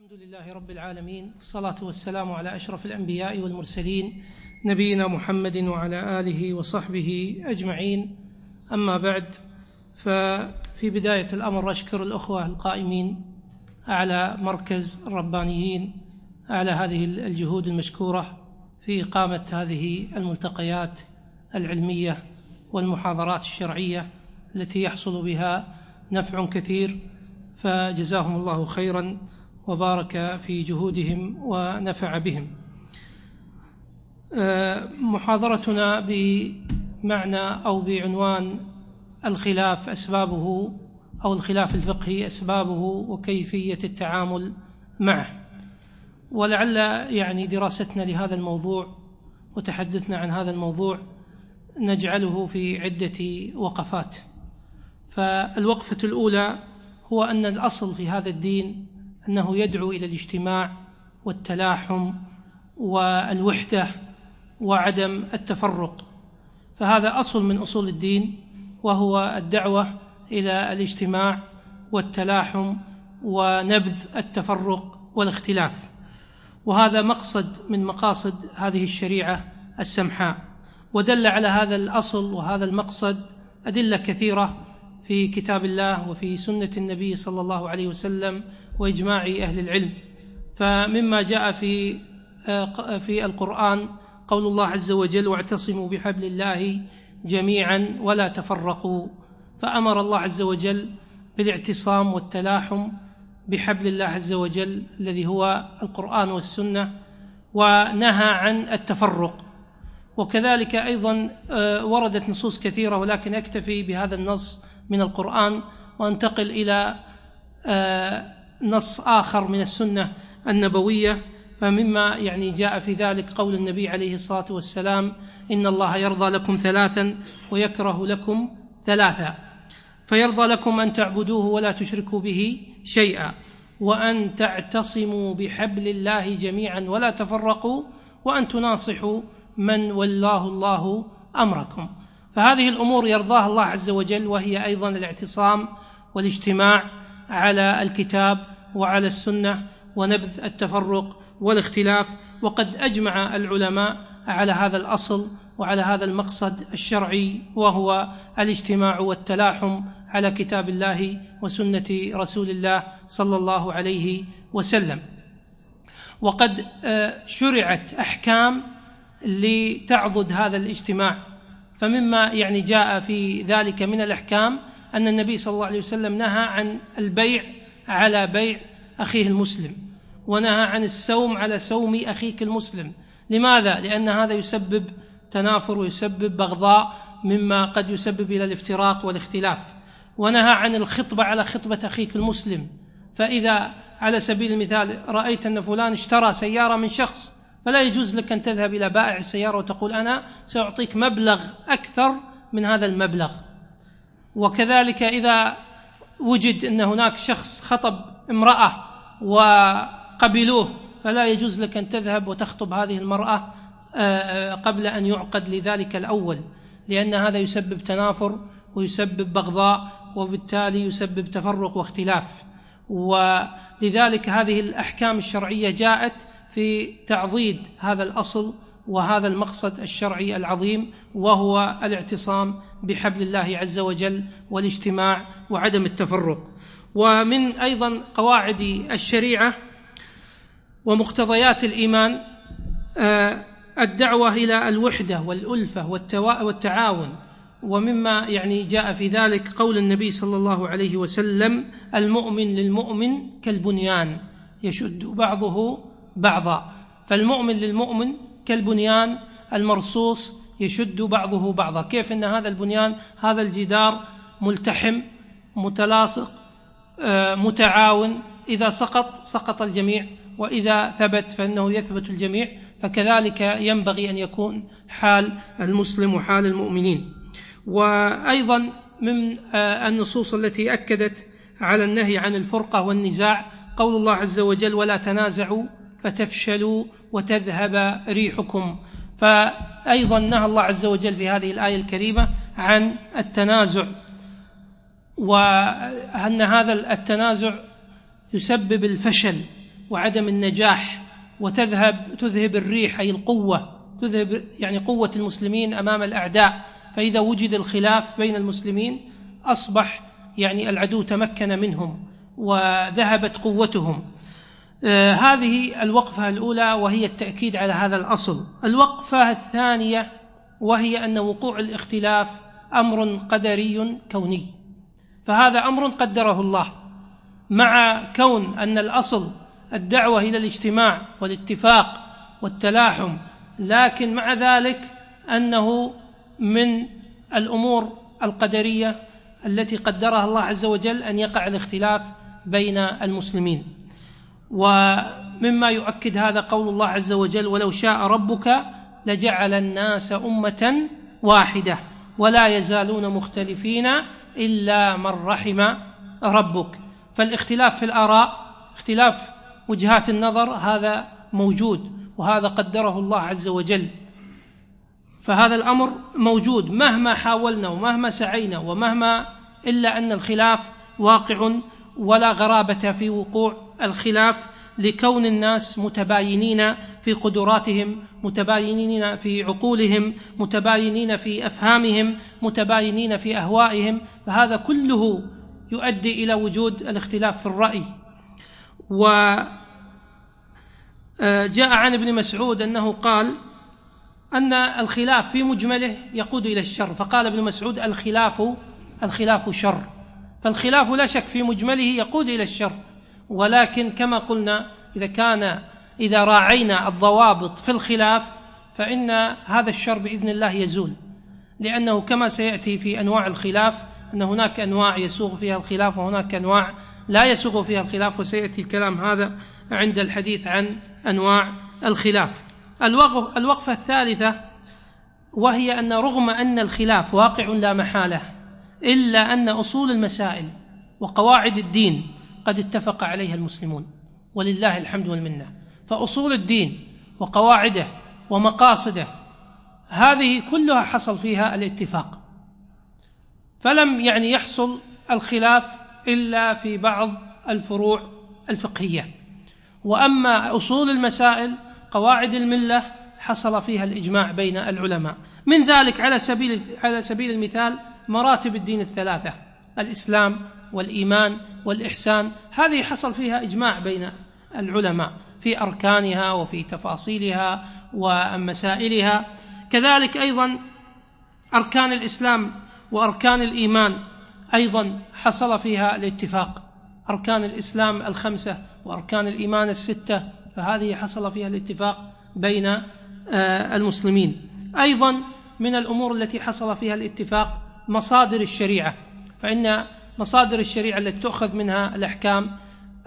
الحمد لله رب العالمين، الصلاة والسلام على أشرف الأنبياء والمرسلين نبينا محمد وعلى آله وصحبه أجمعين. أما بعد، ففي بداية الأمر أشكر الأخوة القائمين على مركز الربانيين على هذه الجهود المشكورة في إقامة هذه الملتقيات العلمية والمحاضرات الشرعية التي يحصل بها نفع كثير، فجزاهم الله خيرا وبارك في جهودهم ونفع بهم. محاضرتنا بمعنى أو بعنوان الخلاف أسبابه، أو الخلاف الفقهي أسبابه وكيفية التعامل معه. ولعل دراستنا لهذا الموضوع وتحدثنا عن هذا الموضوع نجعله في عدة وقفات. فالوقفة الأولى هو أن الأصل في هذا الدين أنه يدعو إلى الاجتماع والتلاحم والوحدة وعدم التفرق، فهذا أصل من أصول الدين، وهو الدعوة إلى الاجتماع والتلاحم ونبذ التفرق والاختلاف، وهذا مقصد من مقاصد هذه الشريعة السمحاء. ودل على هذا الأصل وهذا المقصد أدلة كثيرة في كتاب الله وفي سنة النبي صلى الله عليه وسلم وإجماع أهل العلم. فمما جاء في القرآن قول الله عز وجل: واعتصموا بحبل الله جميعا ولا تفرقوا، فأمر الله عز وجل بالاعتصام والتلاحم بحبل الله عز وجل الذي هو القرآن والسنة، ونهى عن التفرق. وكذلك أيضا وردت نصوص كثيرة، ولكن أكتفي بهذا النص من القرآن وانتقل إلى نص آخر من السنة النبوية. فمما جاء في ذلك قول النبي عليه الصلاة والسلام: إن الله يرضى لكم ثلاثا ويكره لكم ثلاثا، فيرضى لكم أن تعبدوه ولا تشركوا به شيئا، وأن تعتصموا بحبل الله جميعا ولا تفرقوا، وأن تناصحوا من ولاه الله أمركم. فهذه الأمور يرضاها الله عز وجل، وهي أيضا الاعتصام والاجتماع على الكتاب وعلى السنة ونبذ التفرق والاختلاف. وقد أجمع العلماء على هذا الأصل وعلى هذا المقصد الشرعي، وهو الاجتماع والتلاحم على كتاب الله وسنة رسول الله صلى الله عليه وسلم. وقد شرعت أحكام لتعضد هذا الاجتماع، فمما جاء في ذلك من الأحكام أن النبي صلى الله عليه وسلم نهى عن البيع على بيع أخيه المسلم، ونهى عن السوم على سوم أخيك المسلم. لماذا؟ لأن هذا يسبب تنافر ويسبب بغضاء، مما قد يسبب إلى الافتراق والاختلاف. ونهى عن الخطبة على خطبة أخيك المسلم، فإذا على سبيل المثال رأيت أن فلان اشترى سيارة من شخص، فلا يجوز لك أن تذهب إلى بائع السيارة وتقول: أنا سأعطيك مبلغ أكثر من هذا المبلغ. وكذلك إذا وجد أن هناك شخص خطب امرأة وقبلوه، فلا يجوز لك أن تذهب وتخطب هذه المرأة قبل أن يعقد لذلك الأول، لأن هذا يسبب تنافر ويسبب بغضاء، وبالتالي يسبب تفرق واختلاف. ولذلك هذه الأحكام الشرعية جاءت في تعضيد هذا الأصل وهذا المقصد الشرعي العظيم، وهو الاعتصام بحبل الله عز وجل والاجتماع وعدم التفرق. ومن أيضا قواعد الشريعة ومقتضيات الإيمان الدعوة إلى الوحدة والألفة والتعاون. ومما جاء في ذلك قول النبي صلى الله عليه وسلم: المؤمن للمؤمن كالبنيان يشد بعضه بعضا. فالمؤمن للمؤمن كالبنيان المرصوص يشد بعضه بعضا. كيف أن هذا البنيان، هذا الجدار ملتحم متلاصق متعاون، إذا سقط الجميع، وإذا ثبت فإنه يثبت الجميع. فكذلك ينبغي أن يكون حال المسلم وحال المؤمنين. وأيضا من النصوص التي أكدت على النهي عن الفرقة والنزاع قول الله عز وجل: ولا تنازعوا فتفشلوا وتذهب ريحكم. فأيضا نهى الله عز وجل في هذه الآية الكريمة عن التنازع، وأن هذا التنازع يسبب الفشل وعدم النجاح، تذهب الريح أي القوة، تذهب يعني قوة المسلمين أمام الأعداء. فإذا وجد الخلاف بين المسلمين أصبح يعني العدو تمكن منهم وذهبت قوتهم. هذه الوقفة الأولى وهي التأكيد على هذا الأصل. الوقفة الثانية وهي أن وقوع الاختلاف أمر قدري كوني، فهذا أمر قدره الله، مع كون أن الأصل الدعوة إلى الاجتماع والاتفاق والتلاحم، لكن مع ذلك أنه من الأمور القدرية التي قدرها الله عز وجل أن يقع الاختلاف بين المسلمين. ومما يؤكد هذا قول الله عز وجل: ولو شاء ربك لجعل الناس أمة واحدة ولا يزالون مختلفين إلا من رحم ربك. فالاختلاف في الآراء، اختلاف وجهات النظر، هذا موجود وهذا قدره الله عز وجل، فهذا الأمر موجود مهما حاولنا ومهما سعينا إلا أن الخلاف واقع، ولا غرابة في وقوع الخلاف لكون الناس متباينين في قدراتهم، متباينين في عقولهم، متباينين في أفهامهم، متباينين في أهوائهم، فهذا كله يؤدي إلى وجود الاختلاف في الرأي. وجاء عن ابن مسعود أنه قال أن الخلاف في مجمله يقود إلى الشر، فقال ابن مسعود: الخلاف شر. فالخلاف لا شك في مجمله يقود إلى الشر، ولكن كما قلنا إذا راعينا الضوابط في الخلاف فإن هذا الشر بإذن الله يزول، لأنه كما سيأتي في أنواع الخلاف أن هناك أنواع يسوغ فيها الخلاف وهناك أنواع لا يسوغ فيها الخلاف، وسيأتي الكلام هذا عند الحديث عن أنواع الخلاف. الوقفة الثالثة وهي أن رغم أن الخلاف واقع لا محالة، إلا أن أصول المسائل وقواعد الدين قد اتفق عليها المسلمون ولله الحمد والمنة. فأصول الدين وقواعده ومقاصده هذه كلها حصل فيها الاتفاق، فلم يحصل الخلاف إلا في بعض الفروع الفقهية. وأما أصول المسائل قواعد الملة حصل فيها الإجماع بين العلماء. من ذلك على سبيل المثال مراتب الدين الثلاثة: الإسلام والإيمان والإحسان، هذه حصل فيها إجماع بين العلماء في أركانها وفي تفاصيلها ومسائلها. كذلك أيضا أركان الإسلام وأركان الإيمان أيضا حصل فيها الاتفاق، أركان الإسلام 5 وأركان الإيمان 6، فهذه حصل فيها الاتفاق بين المسلمين. أيضا من الأمور التي حصل فيها الاتفاق مصادر الشريعة، فإن مصادر الشريعة التي تؤخذ منها الأحكام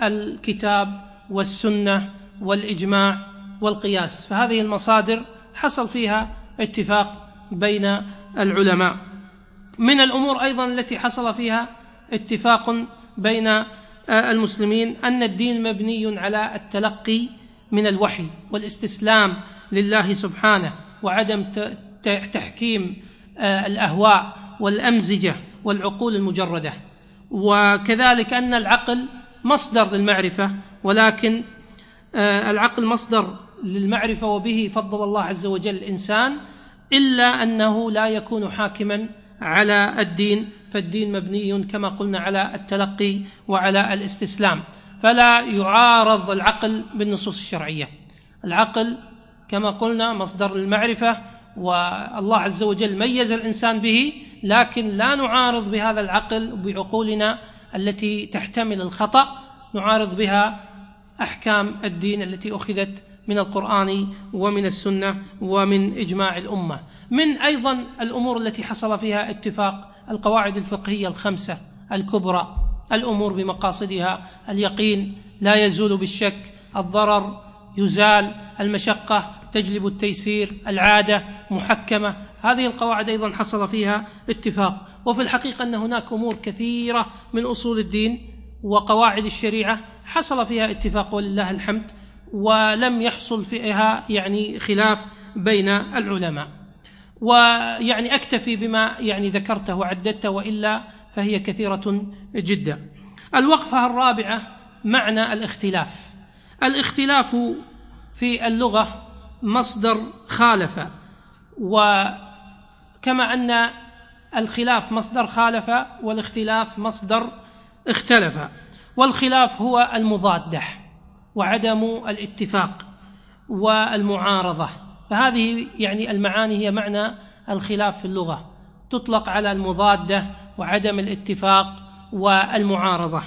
الكتاب والسنة والإجماع والقياس، فهذه المصادر حصل فيها اتفاق بين العلماء. من الأمور أيضا التي حصل فيها اتفاق بين المسلمين أن الدين مبني على التلقي من الوحي والاستسلام لله سبحانه، وعدم تحكيم الأهواء والأمزجة والعقول المجردة. وكذلك أن العقل مصدر للمعرفة، ولكن العقل مصدر للمعرفة وبه فضل الله عز وجل الإنسان، إلا أنه لا يكون حاكما على الدين، فالدين مبني كما قلنا على التلقي وعلى الاستسلام، فلا يعارض العقل بالنصوص الشرعية. العقل كما قلنا مصدر المعرفة، والله عز وجل ميز الإنسان به، لكن لا نعارض بهذا العقل بعقولنا التي تحتمل الخطأ، نعارض بها أحكام الدين التي أخذت من القرآن ومن السنة ومن إجماع الأمة. من أيضا الأمور التي حصل فيها اتفاق القواعد الفقهية 5 الكبرى: الأمور بمقاصدها، اليقين لا يزول بالشك، الضرر يزال، المشقة تجلب التيسير، العادة محكمة، هذه القواعد أيضا حصل فيها اتفاق. وفي الحقيقة أن هناك أمور كثيرة من أصول الدين وقواعد الشريعة حصل فيها اتفاق ولله الحمد، ولم يحصل فيها خلاف بين العلماء. أكتفي بما ذكرته وعددته، وإلا فهي كثيرة جدا. الوقفة الرابعة معنى الاختلاف. الاختلاف في اللغة مصدر خالف، وكما أن الخلاف مصدر خالف والاختلاف مصدر اختلف، والخلاف هو المضادة وعدم الاتفاق والمعارضة. فهذه يعني المعاني هي معنى الخلاف في اللغة، تطلق على المضادة وعدم الاتفاق والمعارضة.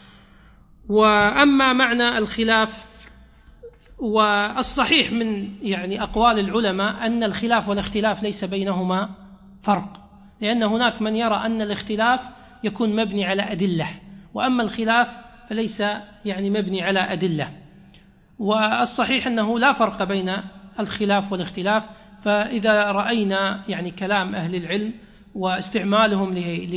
وأما معنى الخلاف، والصحيح من يعني أقوال العلماء أن الخلاف والاختلاف ليس بينهما فرق، لأن هناك من يرى أن الاختلاف يكون مبني على أدلة، وأما الخلاف فليس يعني مبني على أدلة. والصحيح أنه لا فرق بين الخلاف والاختلاف. فإذا رأينا يعني كلام أهل العلم واستعمالهم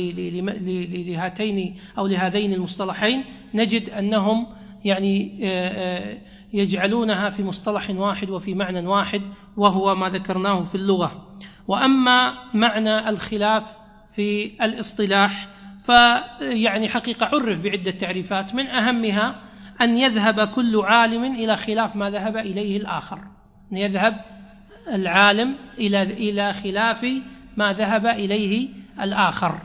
لهاتين أو لهذين المصطلحين، نجد أنهم يعني يجعلونها في مصطلح واحد وفي معنى واحد، وهو ما ذكرناه في اللغة. وأما معنى الخلاف في الاصطلاح فيعني حقيقة عرف بعدة تعريفات، من أهمها أن يذهب كل عالم إلى خلاف ما ذهب إليه الآخر، أن يذهب العالم إلى خلاف ما ذهب إليه الآخر.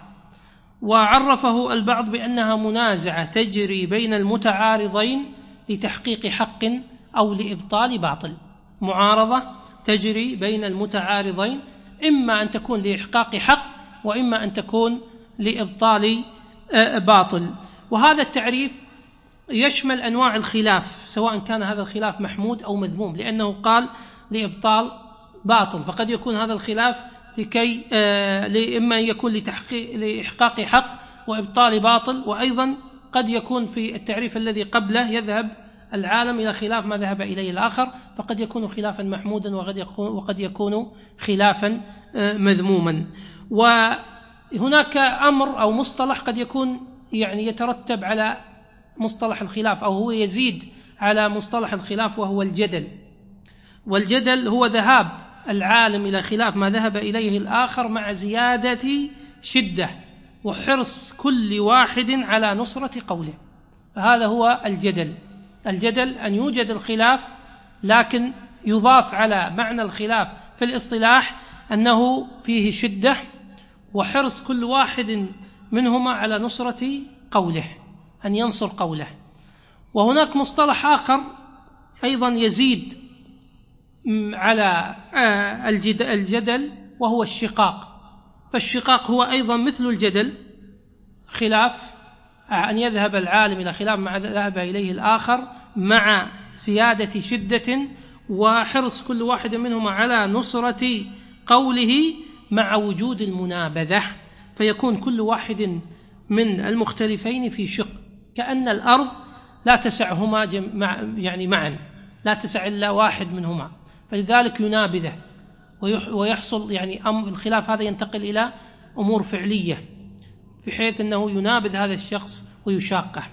وعرفه البعض بأنها منازعة تجري بين المتعارضين لتحقيق حق أو لإبطال باطل. معارضة تجري بين المتعارضين، إما أن تكون لإحقاق حق وإما أن تكون لإبطال باطل. وهذا التعريف يشمل أنواع الخلاف، سواء كان هذا الخلاف محمود أو مذموم، لأنه قال لإبطال باطل، فقد يكون هذا الخلاف إما أن يكون لإحقاق حق وإبطال باطل، وأيضا قد يكون في التعريف الذي قبله يذهب العالم إلى خلاف ما ذهب إليه الآخر، فقد يكون خلافا محمودا وقد يكون خلافا مذموما. وهناك أمر أو مصطلح قد يكون يعني يترتب على مصطلح الخلاف، أو هو يزيد على مصطلح الخلاف، وهو الجدل. والجدل هو ذهاب العالم إلى خلاف ما ذهب إليه الآخر مع زيادة شدة وحرص كل واحد على نصرة قوله، فهذا هو الجدل. الجدل أن يوجد الخلاف لكن يضاف على معنى الخلاف في الاصطلاح أنه فيه شدة وحرص كل واحد منهما على نصرة قوله، أن ينصر قوله. وهناك مصطلح آخر أيضا يزيد على الجدل، وهو الشقاق. فالشقاق هو أيضا مثل الجدل، خلاف أن يذهب العالم إلى خلاف ما ذهب إليه الآخر مع زيادة شدة وحرص كل واحد منهما على نصرة قوله مع وجود المنابذة، فيكون كل واحد من المختلفين في شق، كأن الأرض لا تسعهما يعني معا، لا تسع إلا واحد منهما، فلذلك ينابذه ويحصل يعني الخلاف هذا ينتقل إلى أمور فعلية، بحيث أنه ينابذ هذا الشخص ويشاقه.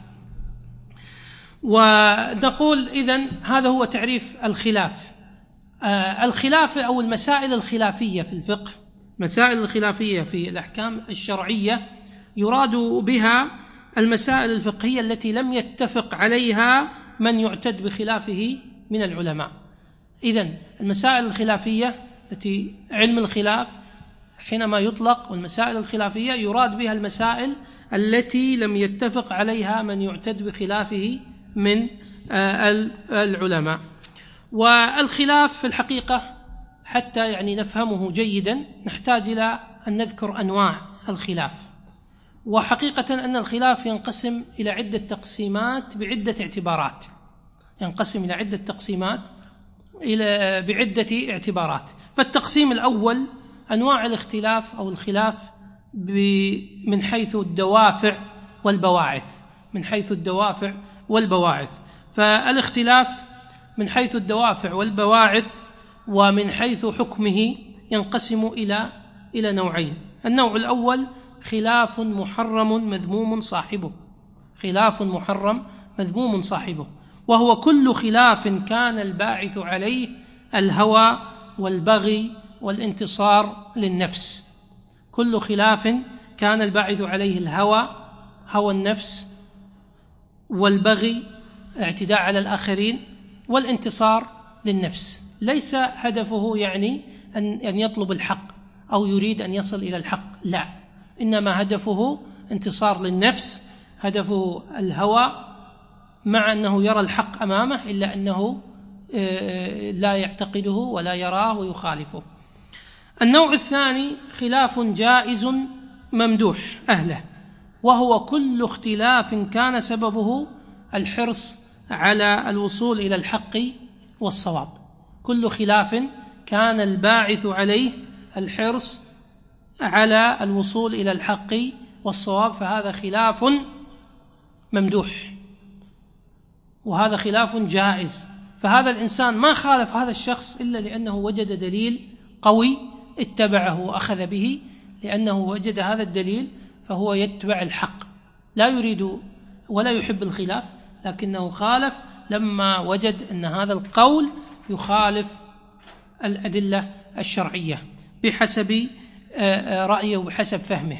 ونقول إذن هذا هو تعريف الخلاف. الخلاف أو المسائل الخلافية في الفقه، مسائل الخلافية في الأحكام الشرعية، يراد بها المسائل الفقهية التي لم يتفق عليها من يعتد بخلافه من العلماء. إذن المسائل الخلافية التي علم الخلاف حينما يطلق، والمسائل الخلافية يراد بها المسائل التي لم يتفق عليها من يعتد بخلافه من العلماء. والخلاف في الحقيقة حتى يعني نفهمه جيدا نحتاج إلى أن نذكر أنواع الخلاف. وحقيقة أن الخلاف ينقسم إلى عدة تقسيمات بعدة اعتبارات، ينقسم إلى عدة تقسيمات بعدة اعتبارات. فالتقسيم الأول أنواع الاختلاف أو الخلاف من حيث الدوافع والبواعث، من حيث الدوافع والبواعث. فالاختلاف من حيث الدوافع والبواعث ومن حيث حكمه ينقسم إلى نوعين. النوع الأول خلاف محرم مذموم صاحبه، خلاف محرم مذموم صاحبه، وهو كل خلاف كان الباعث عليه الهوى والبغي والانتصار للنفس. كل خلاف كان الباعث عليه الهوى، هوى النفس، والبغي الاعتداء على الآخرين والانتصار للنفس. ليس هدفه يعني أن يطلب الحق أو يريد أن يصل إلى الحق، لا، إنما هدفه انتصار للنفس، هدفه الهوى، مع أنه يرى الحق أمامه إلا أنه لا يعتقده ولا يراه ويخالفه. النوع الثاني خلاف جائز ممدوح أهله، وهو كل اختلاف كان سببه الحرص على الوصول إلى الحق والصواب. كل خلاف كان الباعث عليه الحرص على الوصول إلى الحق والصواب فهذا خلاف ممدوح، وهذا خلاف جائز. فهذا الإنسان ما خالف هذا الشخص إلا لأنه وجد دليل قوي اتبعه وأخذ به، لأنه وجد هذا الدليل فهو يتبع الحق، لا يريد ولا يحب الخلاف، لكنه خالف لما وجد أن هذا القول يخالف الأدلة الشرعية بحسب رأيه وبحسب فهمه.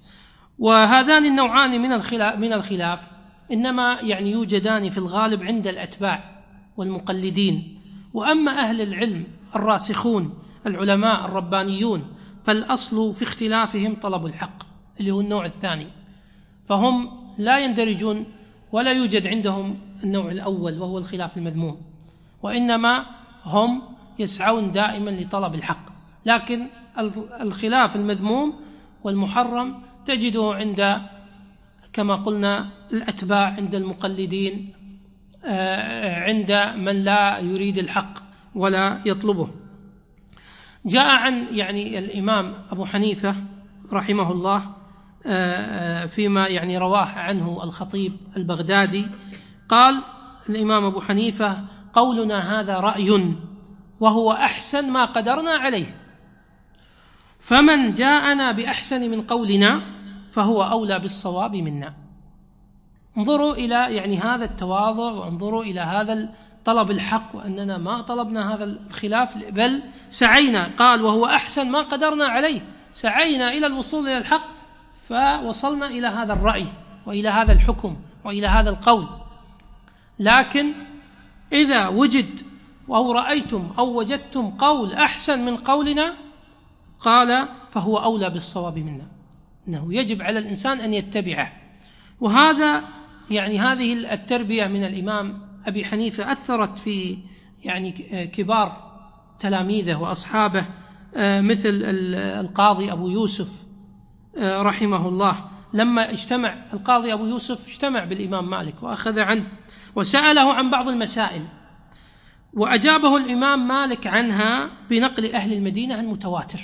وهذان النوعان من الخلاف إنما يعني يوجدان في الغالب عند الأتباع والمقلدين. وأما أهل العلم الراسخون العلماء الربانيون فالأصل في اختلافهم طلب الحق اللي هو النوع الثاني، فهم لا يندرجون ولا يوجد عندهم النوع الأول وهو الخلاف المذموم، وإنما هم يسعون دائما لطلب الحق. لكن الخلاف المذموم والمحرم تجده عند كما قلنا الأتباع، عند المقلدين، عند من لا يريد الحق ولا يطلبه. جاء عن يعني الإمام أبو حنيفة رحمه الله فيما يعني رواه عنه الخطيب البغدادي، قال الإمام أبو حنيفة: قولنا هذا رأي وهو أحسن ما قدرنا عليه، فمن جاءنا بأحسن من قولنا فهو أولى بالصواب منا. انظروا إلى يعني هذا التواضع، وانظروا إلى هذا طلب الحق، وأننا ما طلبنا هذا الخلاف بل سعينا، قال وهو أحسن ما قدرنا عليه، سعينا إلى الوصول إلى الحق فوصلنا إلى هذا الرأي وإلى هذا الحكم وإلى هذا القول. لكن إذا وجد أو رأيتم أو وجدتم قول أحسن من قولنا قال فهو أولى بالصواب منا، إنه يجب على الإنسان أن يتبعه. وهذا يعني هذه التربية من الإمام أبي حنيفة أثرت في يعني كبار تلاميذه وأصحابه مثل القاضي أبو يوسف رحمه الله. لما اجتمع القاضي أبو يوسف اجتمع بالإمام مالك وأخذ عنه وسأله عن بعض المسائل، وأجابه الإمام مالك عنها بنقل أهل المدينة المتواتر.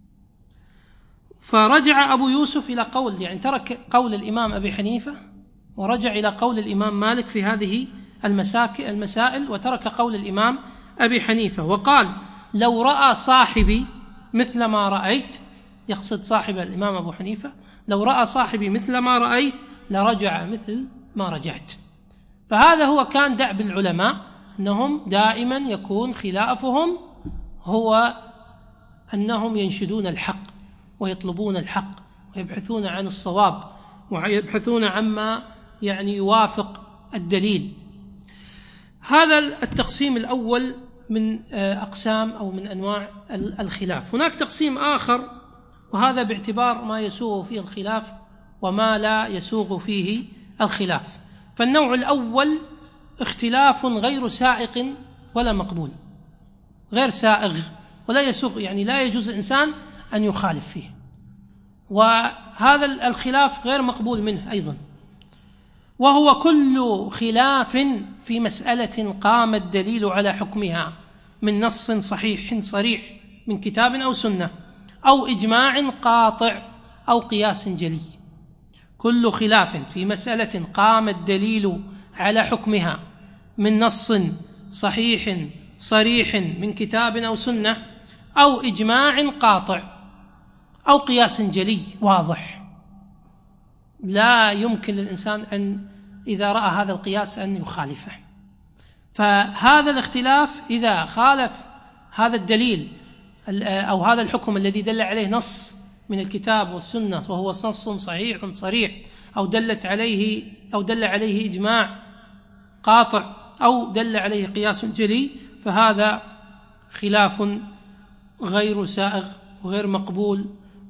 فرجع أبو يوسف إلى قول يعني ترك قول الإمام أبي حنيفة ورجع إلى قول الإمام مالك في هذه المسائل وترك قول الإمام أبي حنيفة، وقال: لو رأى صاحبي مثل ما رأيت، يقصد صاحب الإمام أبو حنيفة، لو رأى صاحبي مثل ما رأيت لرجع مثل ما رجعت. فهذا هو كان دأب العلماء، أنهم دائما يكون خلافهم هو أنهم ينشدون الحق ويطلبون الحق ويبحثون عن الصواب ويبحثون عما يعني يوافق الدليل. هذا التقسيم الأول من أقسام أو من أنواع الخلاف. هناك تقسيم آخر، وهذا باعتبار ما يسوغ فيه الخلاف وما لا يسوغ فيه الخلاف. فالنوع الأول اختلاف غير سائق ولا مقبول، غير سائغ ولا يسوغ، يعني لا يجوز الإنسان أن يخالف فيه، وهذا الخلاف غير مقبول منه أيضا. وهو كل خلاف في مسألة قام الدليل على حكمها من نص صحيح صريح من كتاب أو سنة أو إجماع قاطع أو قياس جلي. كل خلاف في مسألة قام الدليل على حكمها من نص صحيح صريح من كتاب أو سنة أو إجماع قاطع أو قياس جلي واضح، لا يمكن للإنسان أن إذا رأى هذا القياس أن يخالفه. فهذا الاختلاف إذا خالف هذا الدليل أو هذا الحكم الذي دل عليه نص من الكتاب والسنة وهو نص صحيح صريح، أو دل عليه إجماع قاطع أو دل عليه قياس جلي فهذا خلاف غير سائغ وغير مقبول،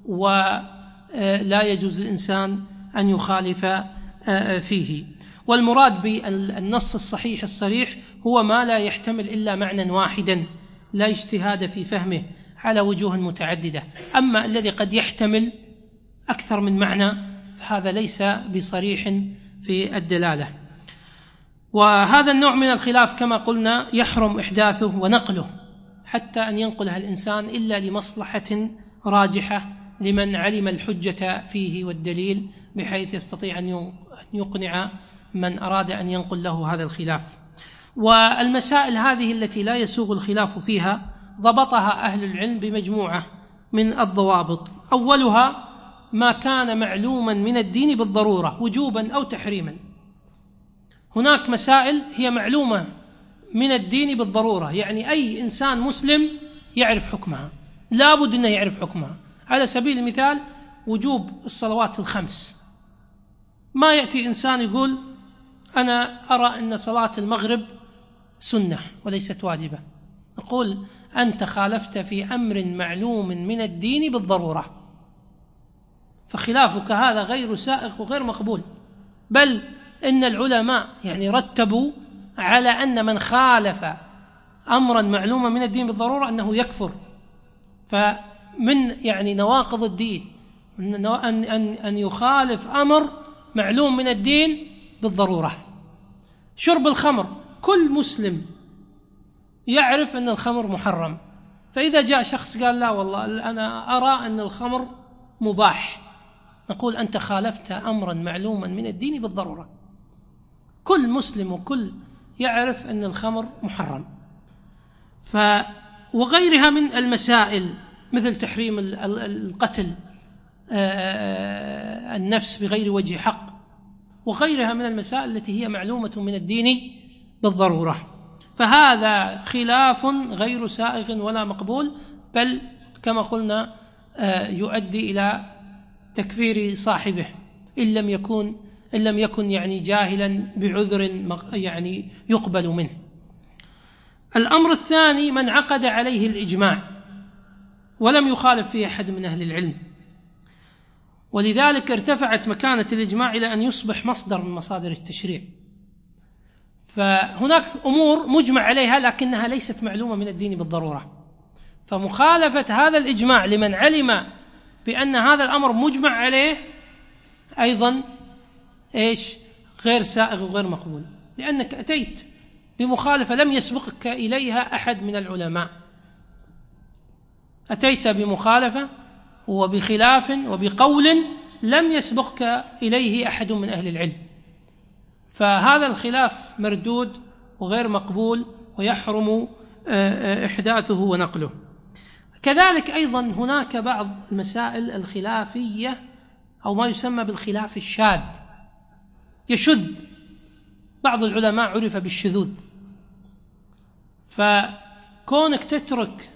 ولا يجوز للإنسان أن يخالف فيه. والمراد بالنص الصحيح الصريح هو ما لا يحتمل إلا معنى واحدا لا اجتهاد في فهمه على وجوه متعددة. أما الذي قد يحتمل أكثر من معنى فهذا ليس بصريح في الدلالة. وهذا النوع من الخلاف كما قلنا يحرم إحداثه ونقله حتى أن ينقلها الإنسان إلا لمصلحة راجحة لمن علم الحجة فيه والدليل، بحيث يستطيع أن يقنع من أراد أن ينقل له هذا الخلاف. والمسائل هذه التي لا يسوغ الخلاف فيها ضبطها أهل العلم بمجموعة من الضوابط. أولها ما كان معلوما من الدين بالضرورة وجوبا أو تحريما. هناك مسائل هي معلومة من الدين بالضرورة، يعني أي إنسان مسلم يعرف حكمها، لا بد أنه يعرف حكمها. على سبيل المثال وجوب الصلوات الخمس، ما يأتي إنسان يقول أنا أرى أن صلاة المغرب سنة وليست واجبة، نقول أنت خالفت في أمر معلوم من الدين بالضرورة، فخلافك هذا غير سائغ وغير مقبول. بل إن العلماء يعني رتبوا على أن من خالف أمرا معلوما من الدين بالضرورة أنه يكفر. فمن يعني نواقض الدين أن يخالف أمر معلوم من الدين بالضرورة. شرب الخمر، كل مسلم يعرف أن الخمر محرم، فإذا جاء شخص قال لا والله أنا أرى أن الخمر مباح، نقول أنت خالفت أمرا معلوما من الدين بالضرورة. كل مسلم وكل يعرف أن الخمر محرم. وغيرها من المسائل مثل تحريم القتل النفس بغير وجه حق، وغيرها من المسائل التي هي معلومة من الدين بالضرورة، فهذا خلاف غير سائغ ولا مقبول، بل كما قلنا يؤدي إلى تكفير صاحبه إن لم يكن يعني جاهلا بعذر يعني يقبل منه. الأمر الثاني من عقد عليه الإجماع ولم يخالف فيه أحد من أهل العلم، ولذلك ارتفعت مكانة الإجماع إلى أن يصبح مصدر من مصادر التشريع. فهناك أمور مجمع عليها لكنها ليست معلومة من الدين بالضرورة، فمخالفة هذا الإجماع لمن علم بأن هذا الأمر مجمع عليه أيضا غير سائغ وغير مقبول، لأنك أتيت بمخالفة لم يسبقك إليها أحد من العلماء، أتيت بمخالفة وبخلاف وبقول لم يسبقك إليه أحد من أهل العلم، فهذا الخلاف مردود وغير مقبول ويحرم إحداثه ونقله. كذلك أيضا هناك بعض المسائل الخلافية أو ما يسمى بالخلاف الشاذ، يشذ، بعض العلماء عرف بالشذوذ، فكونك تترك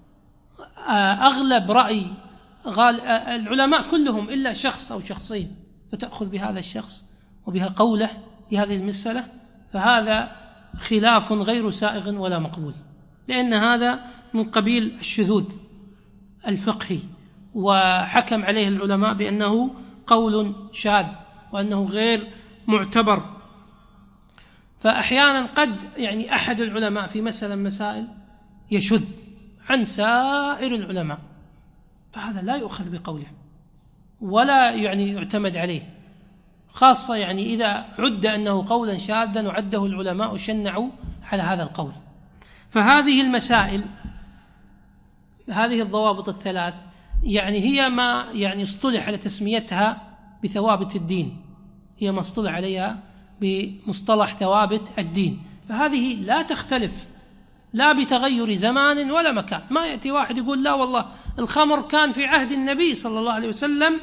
أغلب رأي العلماء كلهم إلا شخص أو شخصين فتأخذ بهذا الشخص وبها قوله في هذه المسألة، فهذا خلاف غير سائغ ولا مقبول، لأن هذا من قبيل الشذوذ الفقهي، وحكم عليه العلماء بأنه قول شاذ وأنه غير معتبر. فأحيانا قد يعني أحد العلماء في مسائل يشذ عن سائر العلماء، فهذا لا يؤخذ بقوله ولا يعني يعتمد عليه، خاصة يعني إذا عد أنه قولا شاذا وعده العلماء وشنعوا على هذا القول. فهذه المسائل، هذه الضوابط الثلاث يعني هي ما يعني اصطلح على تسميتها بثوابت الدين، هي ما اصطلح عليها بمصطلح ثوابت الدين، فهذه لا تختلف لا بتغير زمان ولا مكان. ما يأتي واحد يقول لا والله الخمر كان في عهد النبي صلى الله عليه وسلم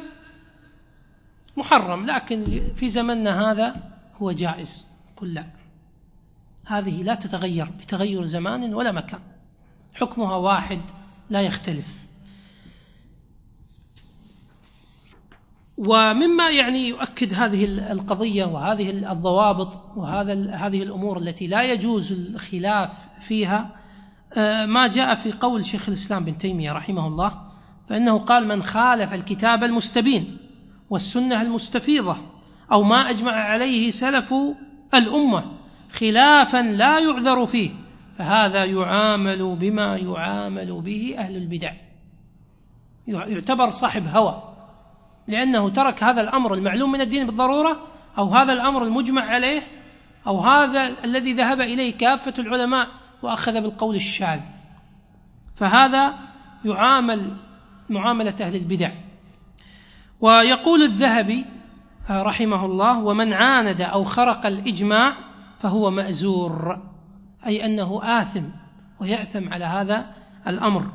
محرم لكن في زمننا هذا هو جائز، قل لا، هذه لا تتغير بتغير زمان ولا مكان، حكمها واحد لا يختلف. ومما يعني يؤكد هذه القضية وهذه الضوابط هذه الأمور التي لا يجوز الخلاف فيها ما جاء في قول شيخ الإسلام بن تيمية رحمه الله، فإنه قال: من خالف الكتاب المستبين والسنة المستفيضة أو ما أجمع عليه سلف الأمة خلافا لا يعذر فيه فهذا يعامل بما يعامل به أهل البدع، يعتبر صاحب هوى، لأنه ترك هذا الأمر المعلوم من الدين بالضرورة، أو هذا الأمر المجمع عليه، أو هذا الذي ذهب إليه كافة العلماء وأخذ بالقول الشاذ، فهذا يعامل معاملة أهل البدع. ويقول الذهبي رحمه الله: ومن عاند أو خرق الإجماع فهو مأزور، أي أنه آثم ويأثم على هذا الأمر.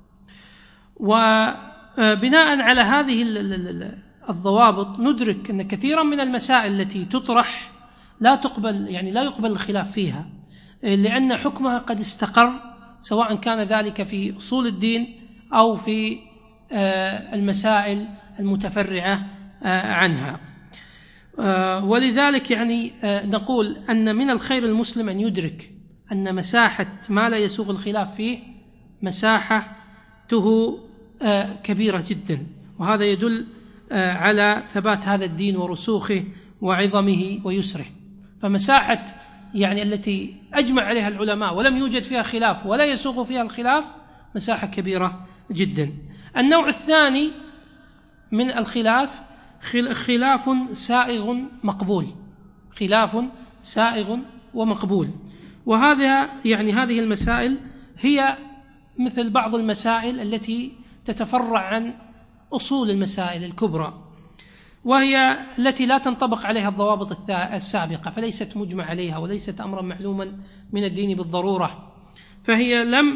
وبناء على هذه الضوابط ندرك أن كثيرا من المسائل التي تطرح لا يقبل الخلاف فيها، لأن حكمها قد استقر، سواء كان ذلك في أصول الدين أو في المسائل المتفرعة عنها. ولذلك نقول أن من الخير المسلم أن يدرك أن مساحة ما لا يسوغ الخلاف فيه مساحته كبيرة جدا، وهذا يدل على ثبات هذا الدين ورسوخه وعظمه ويسره. فمساحة التي أجمع عليها العلماء ولم يوجد فيها خلاف ولا يسوغ فيها الخلاف مساحة كبيرة جدا. النوع الثاني من الخلاف خلاف سائغ مقبول، خلاف سائغ ومقبول، وهذا هذه المسائل هي مثل بعض المسائل التي تتفرع عن أصول المسائل الكبرى، وهي التي لا تنطبق عليها الضوابط السابقة، فليست مجمع عليها وليست أمرا معلوما من الدين بالضرورة، فهي لم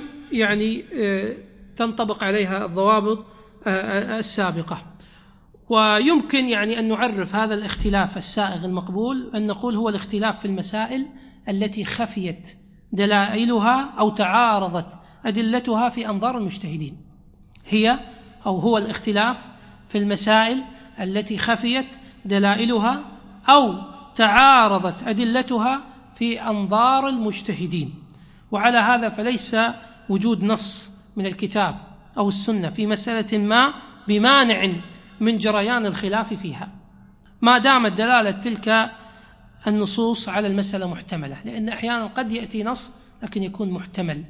تنطبق عليها الضوابط السابقة. ويمكن أن نعرف هذا الاختلاف السائغ المقبول أن نقول هو الاختلاف في المسائل التي خفيت دلائلها أو تعارضت أدلتها في أنظار المجتهدين، هو الاختلاف في المسائل التي خفيت دلائلها أو تعارضت أدلتها في أنظار المجتهدين. وعلى هذا فليس وجود نص من الكتاب أو السنة في مسألة ما بمانع من جريان الخلاف فيها، ما دامت دلالة تلك النصوص على المسألة محتملة، لأن أحيانا قد يأتي نص لكن يكون محتمل،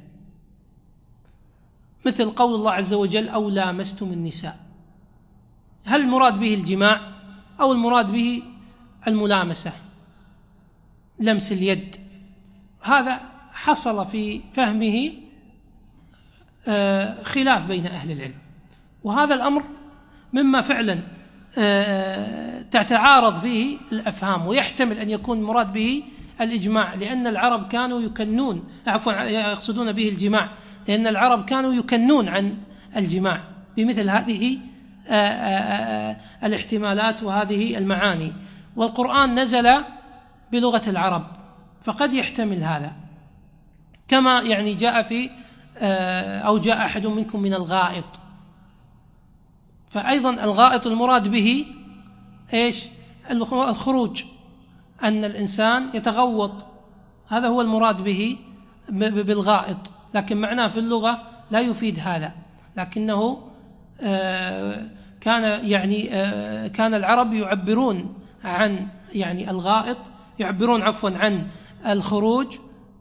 مثل قول الله عز وجل: أو لامستم النساء، هل المراد به الجماع أو المراد به الملامسة، لمس اليد؟ هذا حصل في فهمه خلاف بين أهل العلم، وهذا الأمر مما فعلا تتعارض فيه الأفهام، ويحتمل أن يكون المراد به الإجماع، لأن العرب كانوا يقصدون به الجماع، لأن العرب كانوا يكنون عن الجماع بمثل هذه الاحتمالات وهذه المعاني، والقرآن نزل بلغة العرب فقد يحتمل هذا، كما جاء في أو جاء أحد منكم من الغائط، فأيضا الغائط المراد به الخروج، أن الإنسان يتغوط، هذا هو المراد به بالغائط، لكن معناه في اللغة لا يفيد هذا، لكنه كان العرب يعبرون عن الغائط، يعبرون عن الخروج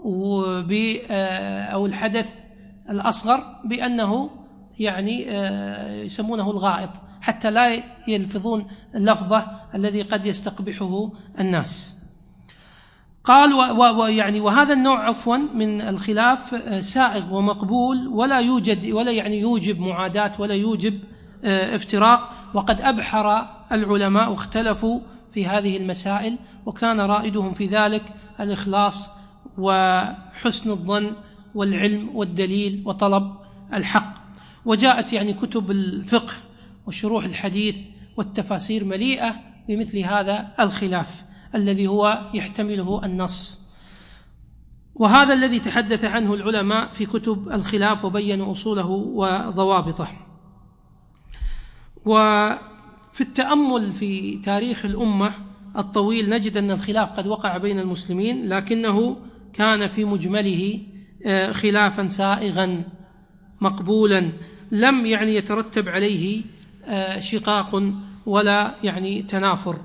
أو الحدث الأصغر بأنه يسمونه الغائط، حتى لا يلفظون اللفظة الذي قد يستقبحه الناس. قال وهذا النوع من الخلاف سائغ ومقبول، ولا يوجب معاداة ولا يوجب افتراق، وقد أبحر العلماء واختلفوا في هذه المسائل، وكان رائدهم في ذلك الإخلاص وحسن الظن والعلم والدليل وطلب الحق. وجاءت كتب الفقه وشروح الحديث والتفاسير مليئة بمثل هذا الخلاف الذي هو يحتمله النص، وهذا الذي تحدث عنه العلماء في كتب الخلاف وبينوا أصوله وضوابطه. في التأمل في تاريخ الأمة الطويل نجد أن الخلاف قد وقع بين المسلمين، لكنه كان في مجمله خلافا سائغا مقبولا، لم يترتب عليه شقاق ولا تنافر.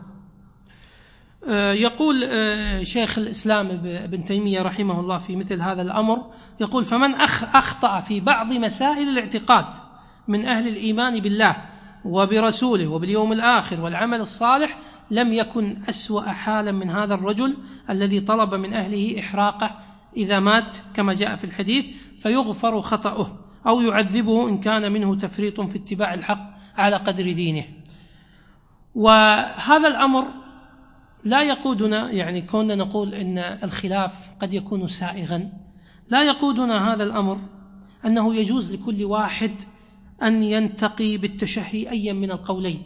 يقول شيخ الإسلام ابن تيمية رحمه الله في مثل هذا الأمر، يقول: فمن أخطأ في بعض مسائل الاعتقاد من أهل الإيمان بالله وبرسوله وباليوم الآخر والعمل الصالح لم يكن أسوأ حالا من هذا الرجل الذي طلب من أهله إحراقه إذا مات كما جاء في الحديث، فيغفر خطأه أو يعذبه إن كان منه تفريط في اتباع الحق على قدر دينه. وهذا الأمر لا يقودنا كوننا نقول إن الخلاف قد يكون سائغا، لا يقودنا هذا الأمر أنه يجوز لكل واحد أن ينتقي بالتشهي أي من القولين.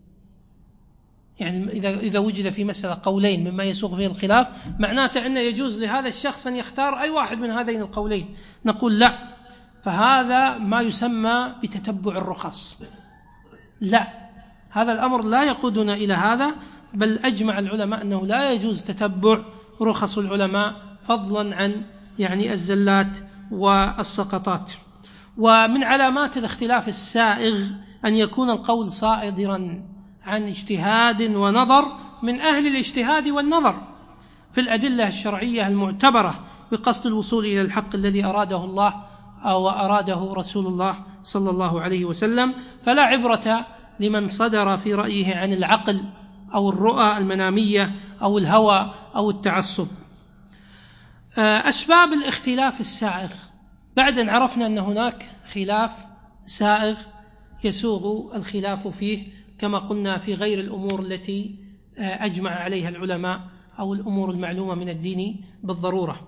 إذا وجد في مسألة قولين مما يسوغ فيه الخلاف، معناته أنه يجوز لهذا الشخص أن يختار أي واحد من هذين القولين. نقول لا، فهذا ما يسمى بتتبع الرخص. لا، هذا الأمر لا يقودنا إلى هذا، بل أجمع العلماء أنه لا يجوز تتبع رخص العلماء فضلا عن الزلات والسقطات. ومن علامات الاختلاف السائغ أن يكون القول صادرا عن اجتهاد ونظر من أهل الاجتهاد والنظر في الأدلة الشرعية المعتبرة بقصد الوصول إلى الحق الذي أراده الله أو أراده رسول الله صلى الله عليه وسلم، فلا عبرة لمن صدر في رأيه عن العقل أو الرؤى المنامية أو الهوى أو التعصب. أسباب الاختلاف السائغ: بعد أن عرفنا أن هناك خلاف سائغ يسوغ الخلاف فيه كما قلنا في غير الأمور التي أجمع عليها العلماء أو الأمور المعلومة من الدين بالضرورة.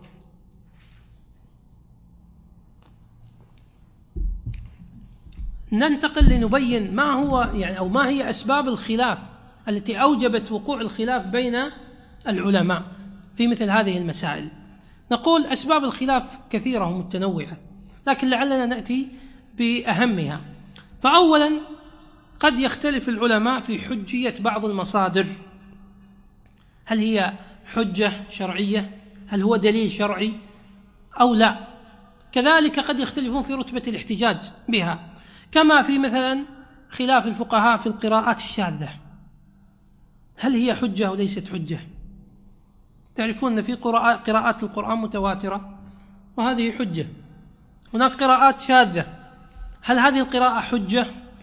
ننتقل لنبين ما هو أو ما هي أسباب الخلاف التي أوجبت وقوع الخلاف بين العلماء في مثل هذه المسائل. نقول أسباب الخلاف كثيرة ومتنوعة، لكن لعلنا نأتي بأهمها. فأولا، قد يختلف العلماء في حجية بعض المصادر، هل هي حجة شرعية؟ هل هو دليل شرعي أو لا؟ كذلك قد يختلفون في رتبة الاحتجاج بها، كما في مثلا خلاف الفقهاء في القراءات الشاذة، هل هي حجة أو ليست حجة؟ تعرفون أن في قراءات القرآن متواترة وهذه حجة، هناك قراءات شاذة، هل هذه القراءة حجة؟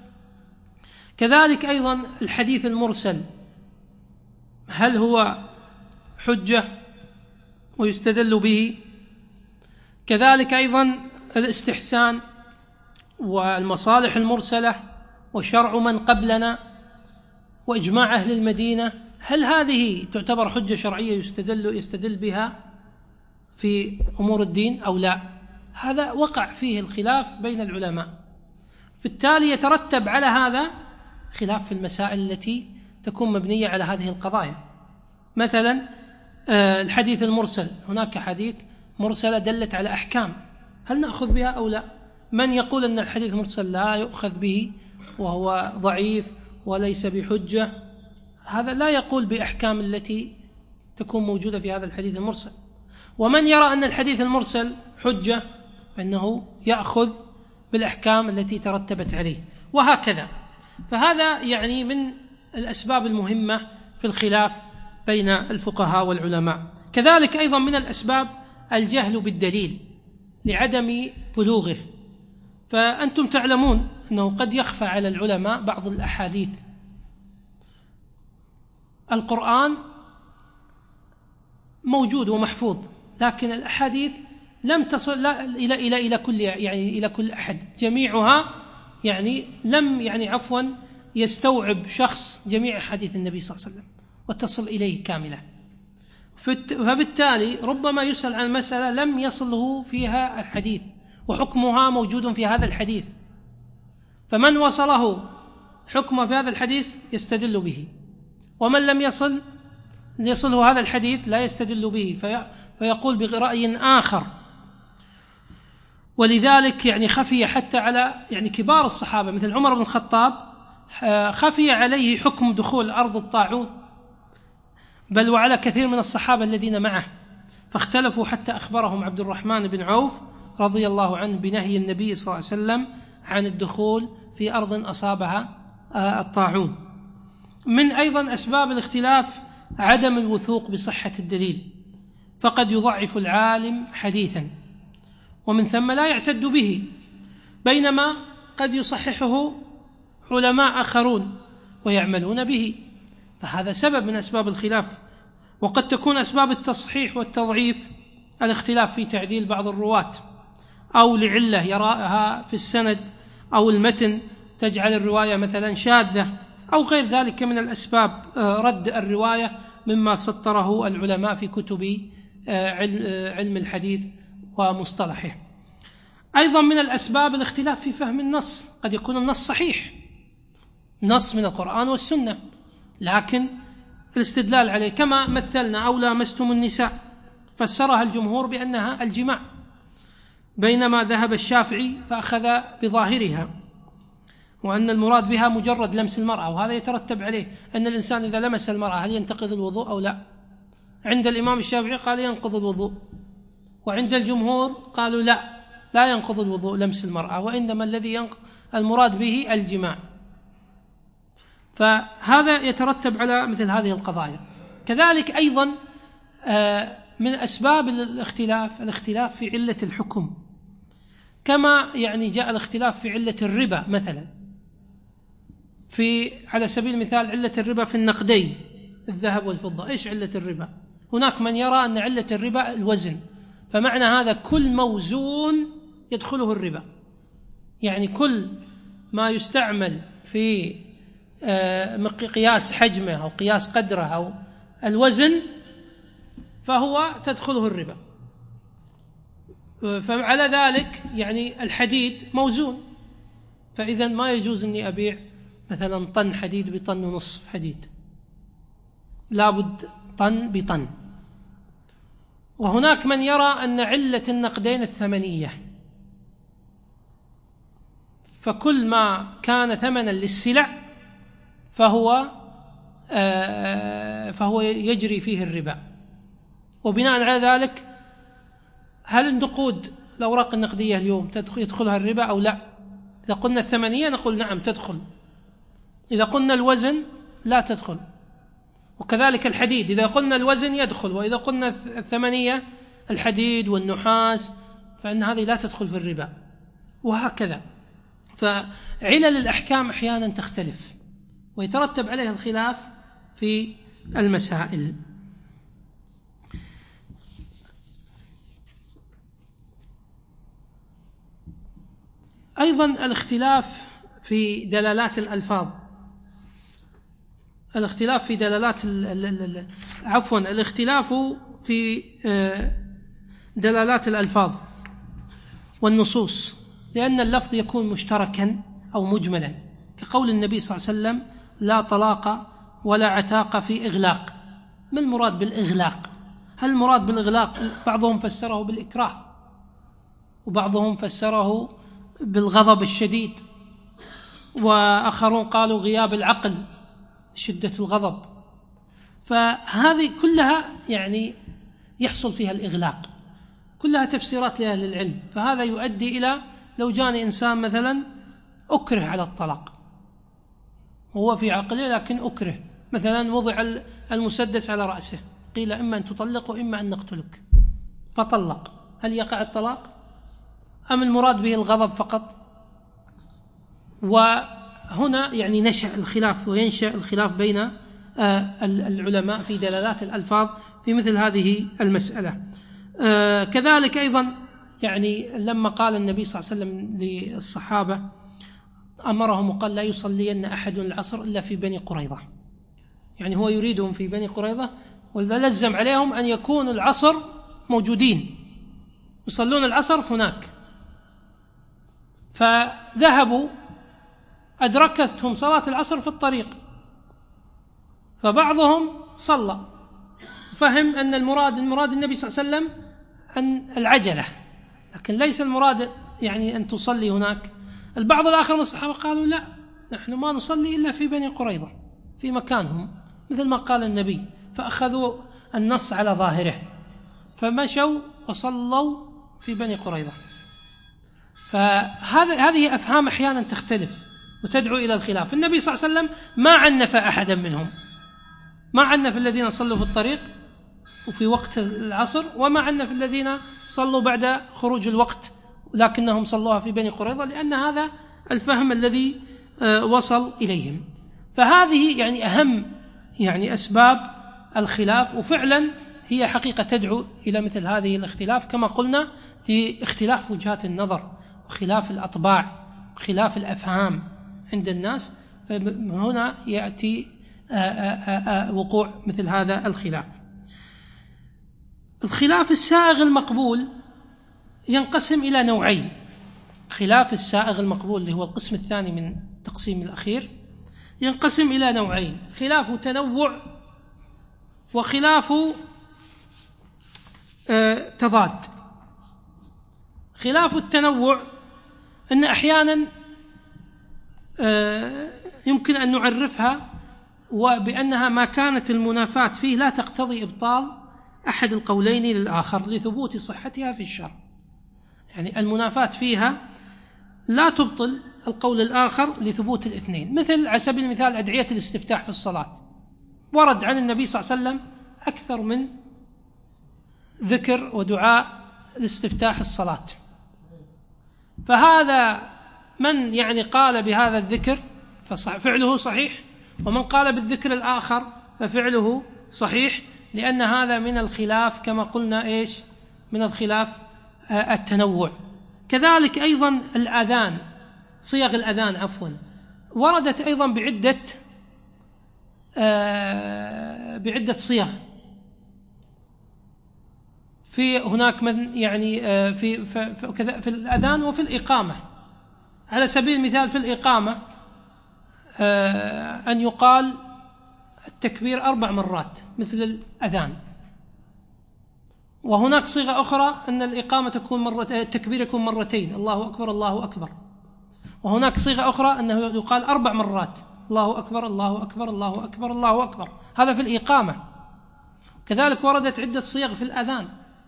كذلك أيضا الحديث المرسل، هل هو حجة ويستدل به؟ كذلك أيضا الاستحسان والمصالح المرسلة وشرع من قبلنا وإجماع أهل المدينة، هل هذه تعتبر حجة شرعية يستدل بها في أمور الدين أو لا؟ هذا وقع فيه الخلاف بين العلماء، بالتالي يترتب على هذا خلاف في المسائل التي تكون مبنية على هذه القضايا. مثلا الحديث المرسل، هناك حديث مرسلة دلت على أحكام، هل نأخذ بها أو لا؟ من يقول أن الحديث المرسل لا يؤخذ به وهو ضعيف وليس بحجة، هذا لا يقول بأحكام التي تكون موجودة في هذا الحديث المرسل. ومن يرى أن الحديث المرسل حجة فإنه يأخذ بالأحكام التي ترتبت عليه، وهكذا. فهذا من الأسباب المهمة في الخلاف بين الفقهاء والعلماء. كذلك أيضا من الأسباب الجهل بالدليل لعدم بلوغه، فأنتم تعلمون أنه قد يخفى على العلماء بعض الأحاديث. القرآن موجود ومحفوظ، لكن الأحاديث لم تصل إلى كل أحد، جميعها لم يستوعب شخص جميع أحاديث النبي صلى الله عليه وسلم وتصل إليه كاملة، فبالتالي ربما يسأل عن مسألة لم يصله فيها الحديث وحكمها موجود في هذا الحديث، فمن وصله حكمه في هذا الحديث يستدل به، ومن لم يصله هذا الحديث لا يستدل به فيقول برأي آخر. ولذلك خفي حتى على كبار الصحابة مثل عمر بن الخطاب، خفي عليه حكم دخول أرض الطاعون، بل وعلى كثير من الصحابة الذين معه، فاختلفوا حتى أخبرهم عبد الرحمن بن عوف رضي الله عنه بنهي النبي صلى الله عليه وسلم عن الدخول في أرض أصابها الطاعون. من أيضا أسباب الاختلاف عدم الوثوق بصحة الدليل، فقد يضعف العالم حديثا ومن ثم لا يعتد به، بينما قد يصححه علماء آخرون ويعملون به، فهذا سبب من أسباب الخلاف. وقد تكون أسباب التصحيح والتضعيف الاختلاف في تعديل بعض الرواة، أو لعلة يراها في السند أو المتن تجعل الرواية مثلا شاذة، أو غير ذلك من الأسباب، رد الرواية مما سطره العلماء في كتب علم الحديث ومصطلحه. أيضا من الأسباب الاختلاف في فهم النص، قد يكون النص صحيح، نص من القرآن والسنة، لكن الاستدلال عليه كما مثلنا أو لامستم النساء فسرها الجمهور بأنها الجماع، بينما ذهب الشافعي فأخذ بظاهرها وأن المراد بها مجرد لمس المرأة، وهذا يترتب عليه أن الإنسان إذا لمس المرأة هل ينتقض الوضوء أو لا؟ عند الإمام الشافعي قال ينقض الوضوء، وعند الجمهور قالوا لا ينقض الوضوء لمس المرأة، وإنما الذي المراد به الجماع. فهذا يترتب على مثل هذه القضايا. كذلك أيضا من أسباب الاختلاف في علة الحكم، كما جاء الاختلاف في علة الربا مثلا، على سبيل المثال علة الربا في النقدين الذهب والفضة. إيش علة الربا؟ هناك من يرى أن علة الربا الوزن، فمعنى هذا كل موزون يدخله الربا، يعني كل ما يستعمل في قياس حجمه أو قياس قدره أو الوزن فهو تدخله الربا. فعلى ذلك الحديد موزون، فإذا ما يجوز أني أبيع مثلا طن حديد بطن ونصف حديد، لابد طن بطن. وهناك من يرى أن علة النقدين الثمنية، فكل ما كان ثمنا للسلع فهو يجري فيه الربا. وبناء على ذلك هل النقود الأوراق النقدية اليوم يدخلها الربا أو لا؟ إذا قلنا الثمنية نقول نعم تدخل، إذا قلنا الوزن لا تدخل. وكذلك الحديد، إذا قلنا الوزن يدخل، وإذا قلنا الثمنية الحديد والنحاس فإن هذه لا تدخل في الربا، وهكذا. فعلل الأحكام أحيانا تختلف ويترتب عليها الخلاف في المسائل. أيضا الاختلاف في دلالات الألفاظ، الاختلاف في دلالات الألفاظ والنصوص، لأن اللفظ يكون مشتركا أو مجملا، كقول النبي صلى الله عليه وسلم لا طلاق ولا عتاق في إغلاق. ما المراد بالإغلاق؟ هل المراد بالإغلاق؟ بعضهم فسره بالإكراه، وبعضهم فسره بالغضب الشديد، وآخرون قالوا غياب العقل، شدة الغضب. فهذه كلها يحصل فيها الإغلاق، كلها تفسيرات لأهل العلم. فهذا يؤدي إلى لو جاني إنسان مثلا أكره على الطلاق، هو في عقله لكن أكره، مثلا وضع المسدس على رأسه، قيل إما أن تطلق وإما أن نقتلك، فطلق، هل يقع الطلاق أم المراد به الغضب فقط؟ وهنا نشأ الخلاف وينشأ الخلاف بين العلماء في دلالات الألفاظ في مثل هذه المسألة. كذلك أيضا لما قال النبي صلى الله عليه وسلم للصحابة أمرهم وقال لا يصلين أحد العصر إلا في بني قريظة، هو يريدهم في بني قريظة، وإذا لزم عليهم أن يكون العصر موجودين يصلون العصر هناك. فذهبوا أدركتهم صلاة العصر في الطريق، فبعضهم صلى فهم أن المراد النبي صلى الله عليه وسلم أن العجلة، لكن ليس المراد أن تصلي هناك. البعض الآخر من الصحابة قالوا لا، نحن ما نصلي إلا في بني قريظة في مكانهم مثل ما قال النبي، فأخذوا النص على ظاهره فمشوا وصلوا في بني قريظة. فهذه أفهام أحيانا تختلف وتدعو إلى الخلاف. النبي صلى الله عليه وسلم ما عنف أحدا منهم، ما عنف الذين صلوا في الطريق وفي وقت العصر، وما عنف الذين صلوا بعد خروج الوقت لكنهم صلوها في بني قريظة، لأن هذا الفهم الذي وصل إليهم. فهذه يعني أهم يعني أسباب الخلاف، وفعلا هي حقيقة تدعو إلى مثل هذه الاختلاف كما قلنا لاختلاف وجهات النظر وخلاف الأطباع وخلاف الأفهام عند الناس. فهنا يأتي وقوع مثل هذا الخلاف. الخلاف السائغ المقبول ينقسم إلى نوعين. خلاف السائغ المقبول اللي هو القسم الثاني من التقسيم الأخير ينقسم إلى نوعين: خلاف تنوع وخلاف تضاد. خلاف التنوع أن أحيانا يمكن أن نعرفها وبأنها ما كانت المنافاة فيه لا تقتضي إبطال أحد القولين للآخر لثبوت صحتها في الشرع. يعني المنافاة فيها لا تبطل القول الآخر لثبوت الاثنين. مثل على سبيل المثال أدعية الاستفتاح في الصلاة، ورد عن النبي صلى الله عليه وسلم أكثر من ذكر ودعاء لاستفتاح الصلاة، فهذا من يعني قال بهذا الذكر ففعله صحيح، ومن قال بالذكر الآخر ففعله صحيح، لأن هذا من الخلاف كما قلنا إيش؟ من الخلاف التنوع. كذلك أيضا الأذان، صيغ الأذان عفوا وردت أيضا بعدة صيغ. في هناك من يعني في الأذان وفي الإقامة. على سبيل المثال في الإقامة أن يقال التكبير 4 مرات مثل الأذان، وهناك صيغة أخرى أن الإقامة تكون التكبير يكون مرتين، الله أكبر الله أكبر. وهناك صيغة أخرى أنه يقال 4 مرات، الله أكبر الله أكبر الله أكبر الله أكبر. هذا في الإقامة. كذلك وردت عدة صيغ في الأذان،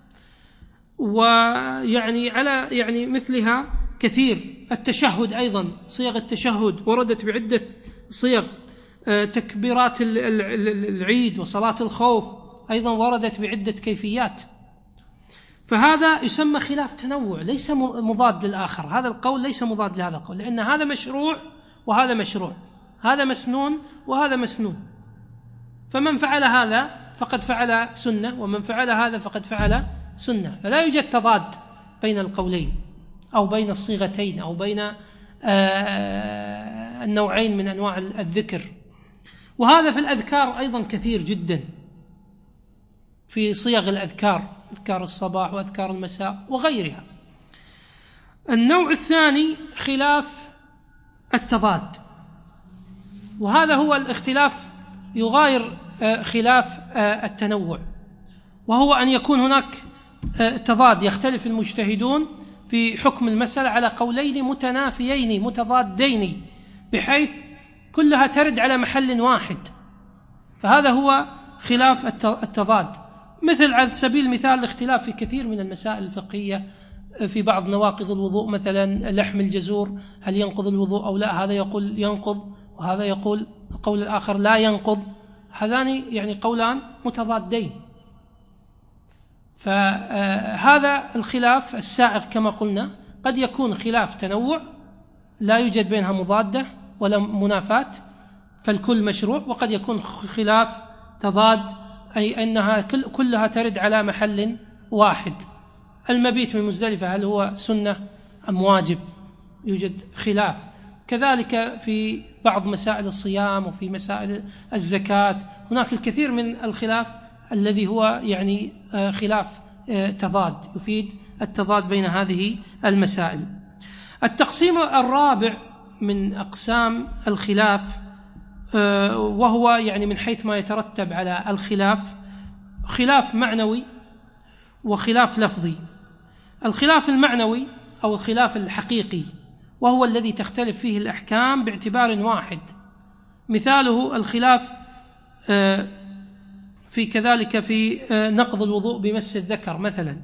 ويعني على يعني مثلها كثير. التشهد أيضا، صيغ التشهد وردت بعدة صيغ. تكبيرات العيد وصلاة الخوف أيضا وردت بعدة كيفيات. فهذا يسمى خلاف تنوع، ليس مضاد للآخر. هذا القول ليس مضاد لهذا القول، لأن هذا مشروع وهذا مشروع، هذا مسنون وهذا مسنون. فمن فعل هذا فقد فعل سنة، ومن فعل هذا فقد فعل سنة. فلا يوجد تضاد بين القولين أو بين الصيغتين أو بين النوعين من أنواع الذكر. وهذا في الأذكار أيضا كثير جدا، في صيغ الأذكار، أذكار الصباح وأذكار المساء وغيرها. النوع الثاني خلاف التضاد، وهذا هو الاختلاف يغاير خلاف التنوع، وهو أن يكون هناك تضاد، يختلف المجتهدون في حكم المسألة على قولين متنافيين متضادين بحيث كلها ترد على محل واحد، فهذا هو خلاف التضاد. مثل على سبيل المثال الاختلاف في كثير من المسائل الفقهية في بعض نواقض الوضوء، مثلا لحم الجزور هل ينقض الوضوء أو لا، هذا يقول ينقض وهذا يقول القول الآخر لا ينقض، هذان يعني قولان متضادين. فهذا الخلاف السائغ كما قلنا قد يكون خلاف تنوع لا يوجد بينها مضادة ولا منافاة فالكل مشروع، وقد يكون خلاف تضاد أي أنها كلها ترد على محل واحد. المبيت من مزدلفة هل هو سنة أم واجب؟ يوجد خلاف. كذلك في بعض مسائل الصيام وفي مسائل الزكاة هناك الكثير من الخلاف الذي هو يعني خلاف تضاد، يفيد التضاد بين هذه المسائل. التقسيم الرابع من أقسام الخلاف وهو يعني من حيث ما يترتب على الخلاف خلاف معنوي وخلاف لفظي. الخلاف المعنوي أو الخلاف الحقيقي وهو الذي تختلف فيه الأحكام باعتبار واحد. مثاله الخلاف في كذلك في نقض الوضوء بمس الذكر مثلا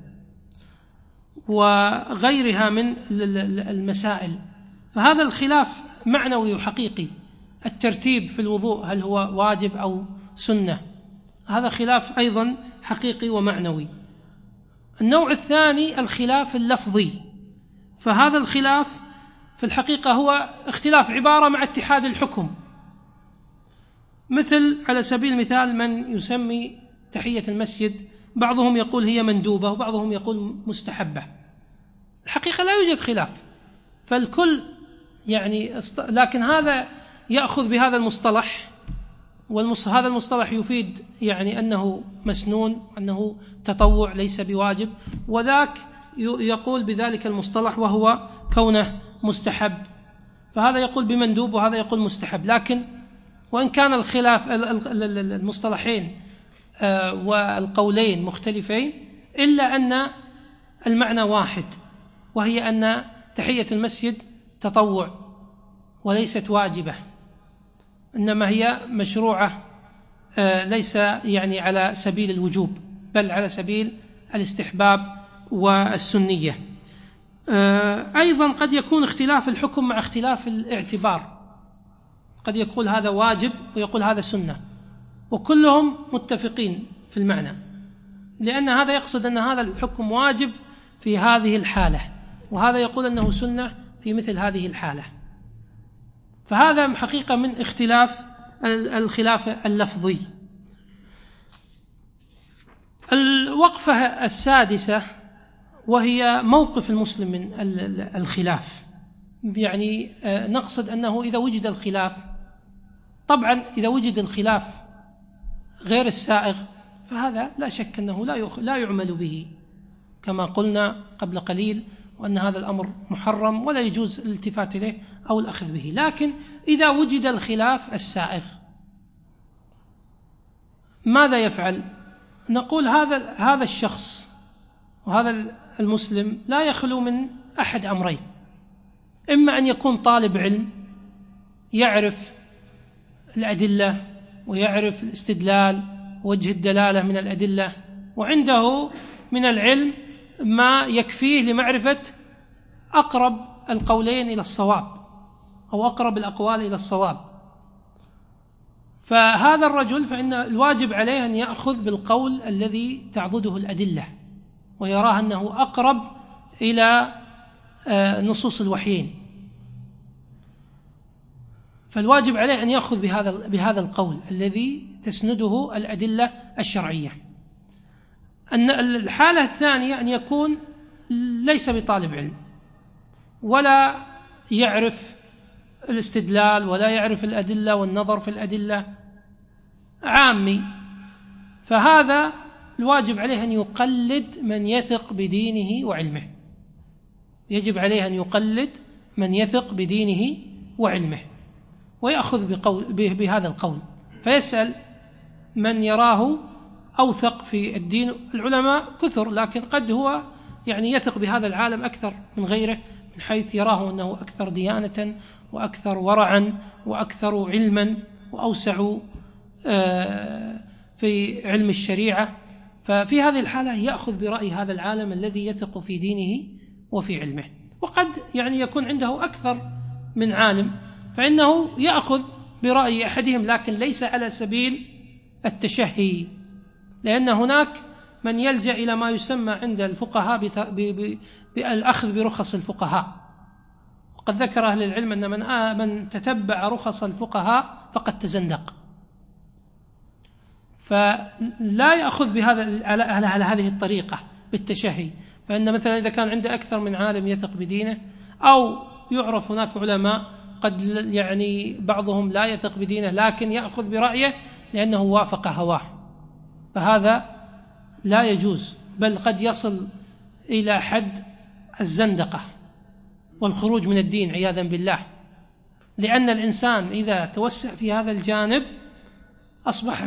وغيرها من المسائل، فهذا الخلاف معنوي وحقيقي. الترتيب في الوضوء هل هو واجب أو سنة، هذا خلاف أيضا حقيقي ومعنوي. النوع الثاني الخلاف اللفظي، فهذا الخلاف في الحقيقة هو اختلاف عبارة مع اتحاد الحكم. مثل على سبيل المثال من يسمي تحية المسجد بعضهم يقول هي مندوبة وبعضهم يقول مستحبة، الحقيقة لا يوجد خلاف، فالكل يعني لكن هذا يأخذ بهذا المصطلح، وهذا المصطلح يفيد يعني أنه مسنون، أنه تطوع ليس بواجب، وذاك يقول بذلك المصطلح وهو كونه مستحب، فهذا يقول بمندوب وهذا يقول مستحب. لكن وإن كان الخلاف المصطلحين والقولين مختلفين إلا أن المعنى واحد، وهي أن تحية المسجد تطوع وليست واجبة، إنما هي مشروعة ليس يعني على سبيل الوجوب بل على سبيل الاستحباب والسنية. أيضا قد يكون اختلاف الحكم مع اختلاف الاعتبار، قد يقول هذا واجب ويقول هذا سنة وكلهم متفقين في المعنى، لأن هذا يقصد أن هذا الحكم واجب في هذه الحالة وهذا يقول أنه سنة في مثل هذه الحالة، فهذا حقيقة من الخلاف اللفظي. الوقفة السادسة وهي موقف المسلم من الخلاف، يعني نقصد أنه إذا وجد الخلاف، طبعا إذا وجد الخلاف غير السائغ فهذا لا شك أنه لا يعمل به كما قلنا قبل قليل، وأن هذا الأمر محرم ولا يجوز الالتفات إليه أو الأخذ به. لكن إذا وجد الخلاف السائغ ماذا يفعل؟ نقول هذا الشخص وهذا المسلم لا يخلو من أحد أمرين، إما أن يكون طالب علم يعرف الأدلة ويعرف الاستدلال وجه الدلالة من الأدلة، وعنده من العلم ما يكفيه لمعرفة أقرب القولين إلى الصواب أو أقرب الأقوال إلى الصواب، فهذا الرجل فإن الواجب عليه أن يأخذ بالقول الذي تعضده الأدلة ويراه أنه أقرب إلى نصوص الوحيين، فالواجب عليه أن يأخذ بهذا القول الذي تسنده الأدلة الشرعية. الحالة الثانية أن يكون ليس بطالب علم ولا يعرف الاستدلال ولا يعرف الأدلة والنظر في الأدلة، عامي، فهذا الواجب عليه أن يقلد من يثق بدينه وعلمه، يجب عليه أن يقلد من يثق بدينه وعلمه ويأخذ بهذا القول، فيسأل من يراه أوثق في الدين. العلماء كثر، لكن قد هو يعني يثق بهذا العالم أكثر من غيره من حيث يراه أنه أكثر ديانة وأكثر ورعا وأكثر علما وأوسع في علم الشريعة، ففي هذه الحالة يأخذ برأي هذا العالم الذي يثق في دينه وفي علمه. وقد يعني يكون عنده أكثر من عالم فإنه يأخذ برأي أحدهم، لكن ليس على سبيل التشهي، لأن هناك من يلجأ إلى ما يسمى عند الفقهاء بالأخذ برخص الفقهاء، وقد ذكر أهل العلم أن من تتبع رخص الفقهاء فقد تزندق، فلا يأخذ على هذه الطريقة بالتشهي، فإن مثلا إذا كان عنده أكثر من عالم يثق بدينه، أو يعرف هناك علماء قد يعني بعضهم لا يثق بدينه لكن يأخذ برأيه لأنه وافق هواه، فهذا لا يجوز، بل قد يصل إلى حد الزندقة والخروج من الدين عياذا بالله، لأن الإنسان إذا توسع في هذا الجانب أصبح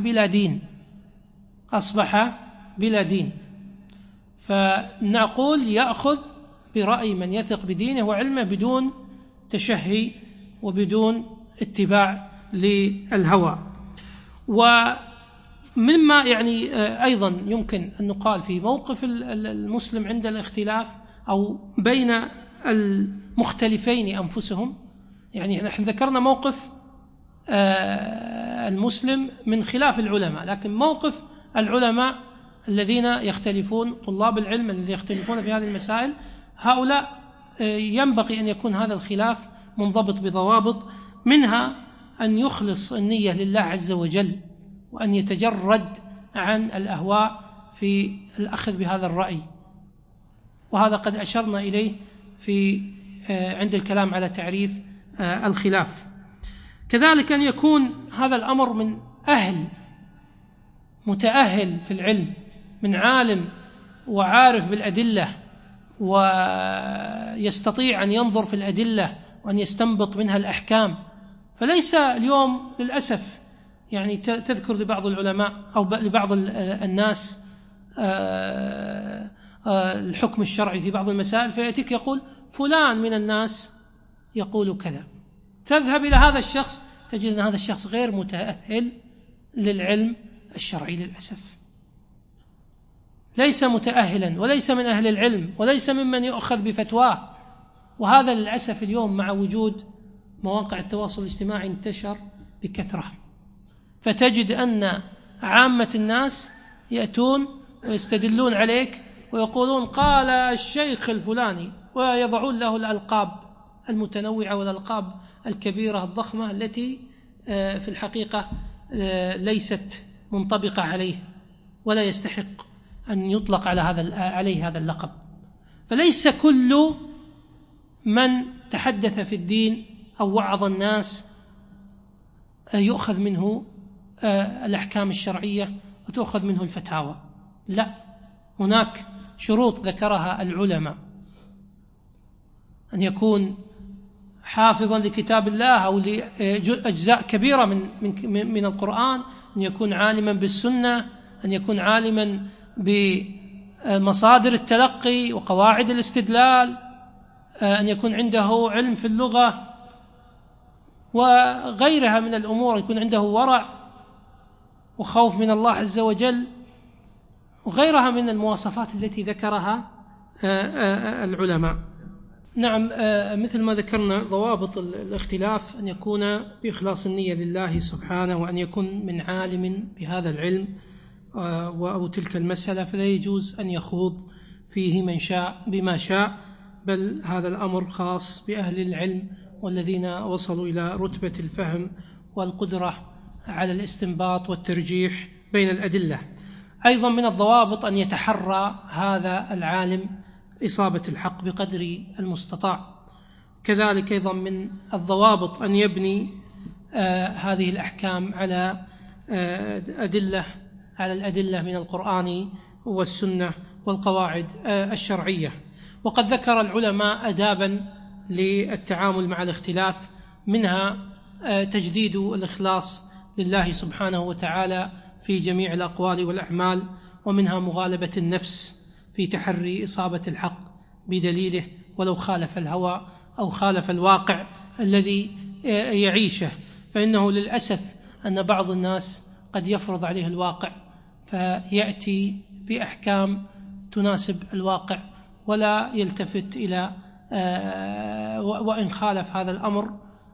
بلا دين. فنقول يأخذ برأي من يثق بدينه وعلمه بدون تشهي وبدون اتباع للهوى. ومما أيضا يمكن أن نقال في موقف المسلم عند الاختلاف أو بين المختلفين أنفسهم، نحن ذكرنا موقف المسلم من خلاف العلماء، لكن موقف العلماء الذين يختلفون، طلاب العلم الذين يختلفون في هذه المسائل، هؤلاء ينبغي أن يكون هذا الخلاف منضبط بضوابط، منها أن يخلص النية لله عز وجل، وأن يتجرد عن الأهواء في الأخذ بهذا الرأي، وهذا قد أشرنا إليه عند الكلام على تعريف الخلاف. كذلك أن يكون هذا الأمر من أهل متأهل في العلم، من عالم وعارف بالأدلة ويستطيع أن ينظر في الأدلة وأن يستنبط منها الأحكام. فليس اليوم للأسف تذكر لبعض العلماء أو لبعض الناس الحكم الشرعي في بعض المسائل، فيأتيك يقول فلان من الناس يقول كذا، تذهب إلى هذا الشخص تجد أن هذا الشخص غير متأهل للعلم الشرعي للأسف، ليس متأهلا وليس من أهل العلم وليس ممن يؤخذ بفتواه. وهذا للأسف اليوم مع وجود مواقع التواصل الاجتماعي انتشر بكثرة، فتجد أن عامة الناس يأتون ويستدلون عليك ويقولون قال الشيخ الفلاني، ويضعون له الألقاب المتنوعة والألقاب الكبيرة الضخمة التي في الحقيقة ليست منطبقة عليه ولا يستحق أن يطلق عليه هذا اللقب. فليس كل من تحدث في الدين أو وعظ الناس يؤخذ منه الأحكام الشرعية وتؤخذ منه الفتاوى، لا، هناك شروط ذكرها العلماء: أن يكون حافظا لكتاب الله أو لأجزاء كبيرة من القرآن، أن يكون عالما بالسنة، أن يكون عالما بمصادر التلقي وقواعد الاستدلال، أن يكون عنده علم في اللغة وغيرها من الأمور، يكون عنده ورع وخوف من الله عز وجل وغيرها من المواصفات التي ذكرها العلماء. نعم، مثل ما ذكرنا ضوابط الاختلاف: أن يكون بإخلاص النية لله سبحانه، وأن يكون من عالم بهذا العلم أو تلك المسألة، فلا يجوز أن يخوض فيه من شاء بما شاء، بل هذا الأمر خاص بأهل العلم والذين وصلوا إلى رتبة الفهم والقدرة على الاستنباط والترجيح بين الأدلة. أيضا من الضوابط أن يتحرى هذا العالم إصابة الحق بقدر المستطاع. كذلك أيضا من الضوابط أن يبني هذه الأحكام على الأدلة من القرآن والسنة والقواعد الشرعية. وقد ذكر العلماء آدابا للتعامل مع الاختلاف، منها تجديد الإخلاص لله سبحانه وتعالى في جميع الأقوال والأعمال، ومنها مغالبة النفس في تحري إصابة الحق بدليله ولو خالف الهوى أو خالف الواقع الذي يعيشه. فإنه للأسف أن بعض الناس قد يفرض عليه الواقع فيأتي بأحكام تناسب الواقع ولا يلتفت إلى وإن خالف هذا الأمر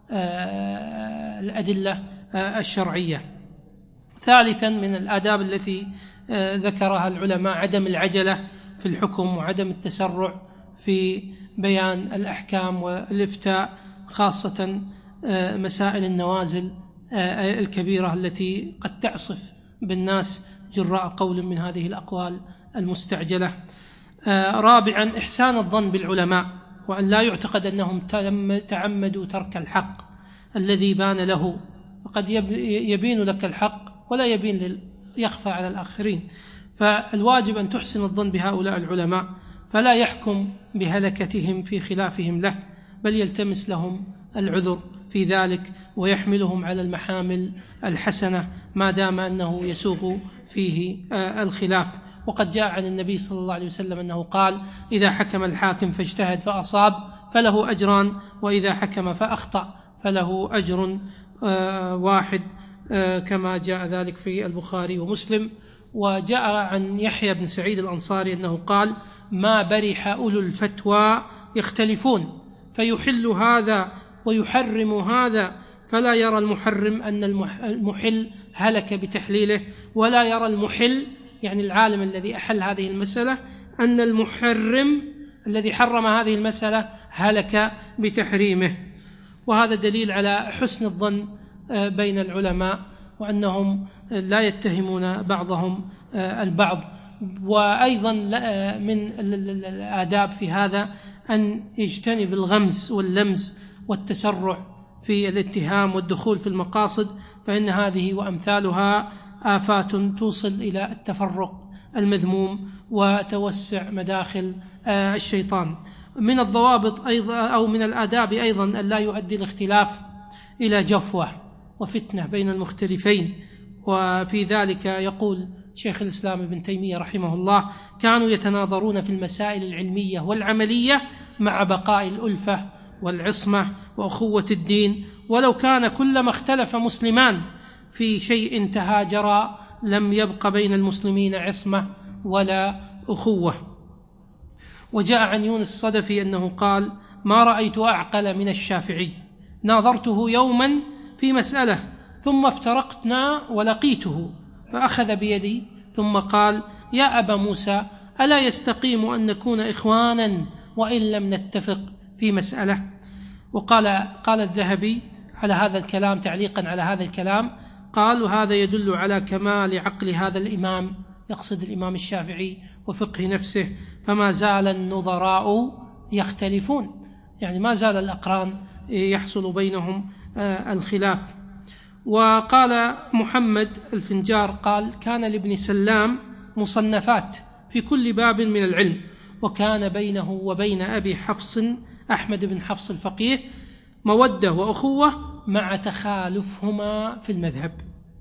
الأدلة الشرعية. ثالثا من الآداب التي ذكرها العلماء عدم العجلة في الحكم وعدم التسرع في بيان الأحكام والإفتاء، خاصة مسائل النوازل الكبيرة التي قد تعصف بالناس جراء قول من هذه الأقوال المستعجلة. رابعا إحسان الظن بالعلماء، وأن لا يعتقد أنهم تعمدوا ترك الحق الذي بان له، وقد يبين لك الحق ولا يخفى على الآخرين. فالواجب أن تحسن الظن بهؤلاء العلماء، فلا يحكم بهلكتهم في خلافهم له، بل يلتمس لهم العذر في ذلك ويحملهم على المحامل الحسنة ما دام أنه يسوغ فيه الخلاف. وقد جاء عن النبي صلى الله عليه وسلم أنه قال: إذا حكم الحاكم فاجتهد فأصاب فله أجران، وإذا حكم فأخطأ فله أجر واحد، كما جاء ذلك في البخاري ومسلم. وجاء عن يحيى بن سعيد الأنصاري أنه قال: ما برح أولو الفتوى يختلفون فيحل هذا ويحرم هذا، فلا يرى المحرم أن المحل هلك بتحليله، ولا يرى المحل يعني العالم الذي أحل هذه المسألة أن المحرم الذي حرم هذه المسألة هلك بتحريمه. وهذا دليل على حسن الظن بين العلماء، وأنهم لا يتهمون بعضهم البعض. وأيضا من الآداب في هذا أن يجتنب الغمز واللمز والتسرع في الاتهام والدخول في المقاصد، فإن هذه وأمثالها آفات توصل إلى التفرق المذموم وتوسع مداخل الشيطان. من الضوابط أيضا أو من الآداب أيضا أن لا يؤدي الاختلاف إلى جفوة وفتنة بين المختلفين. وفي ذلك يقول شيخ الإسلام ابن تيمية رحمه الله: كانوا يتناظرون في المسائل العلمية والعملية مع بقاء الألفة والعصمة وأخوة الدين، ولو كان كلما اختلف مسلمان في شيء تهاجرا لم يبق بين المسلمين عصمة ولا أخوة. وجاء عن يونس الصدفي أنه قال: ما رأيت أعقل من الشافعي، ناظرته يوما في مسألة ثم افترقتنا ولقيته فأخذ بيدي ثم قال: يا أبا موسى، ألا يستقيم أن نكون إخوانا وإن لم نتفق في مسألة؟ قال الذهبي على هذا الكلام تعليقا على هذا الكلام، قال: وهذا يدل على كمال عقل هذا الإمام، يقصد الإمام الشافعي، وفقه نفسه، فما زال النظراء يختلفون، يعني ما زال الأقران يحصل بينهم الخلاف. وقال محمد الفنجار قال: كان لابن سلام مصنفات في كل باب من العلم، وكان بينه وبين أبي حفص أحمد بن حفص الفقيه مودة وأخوة مع تخالفهما في المذهب.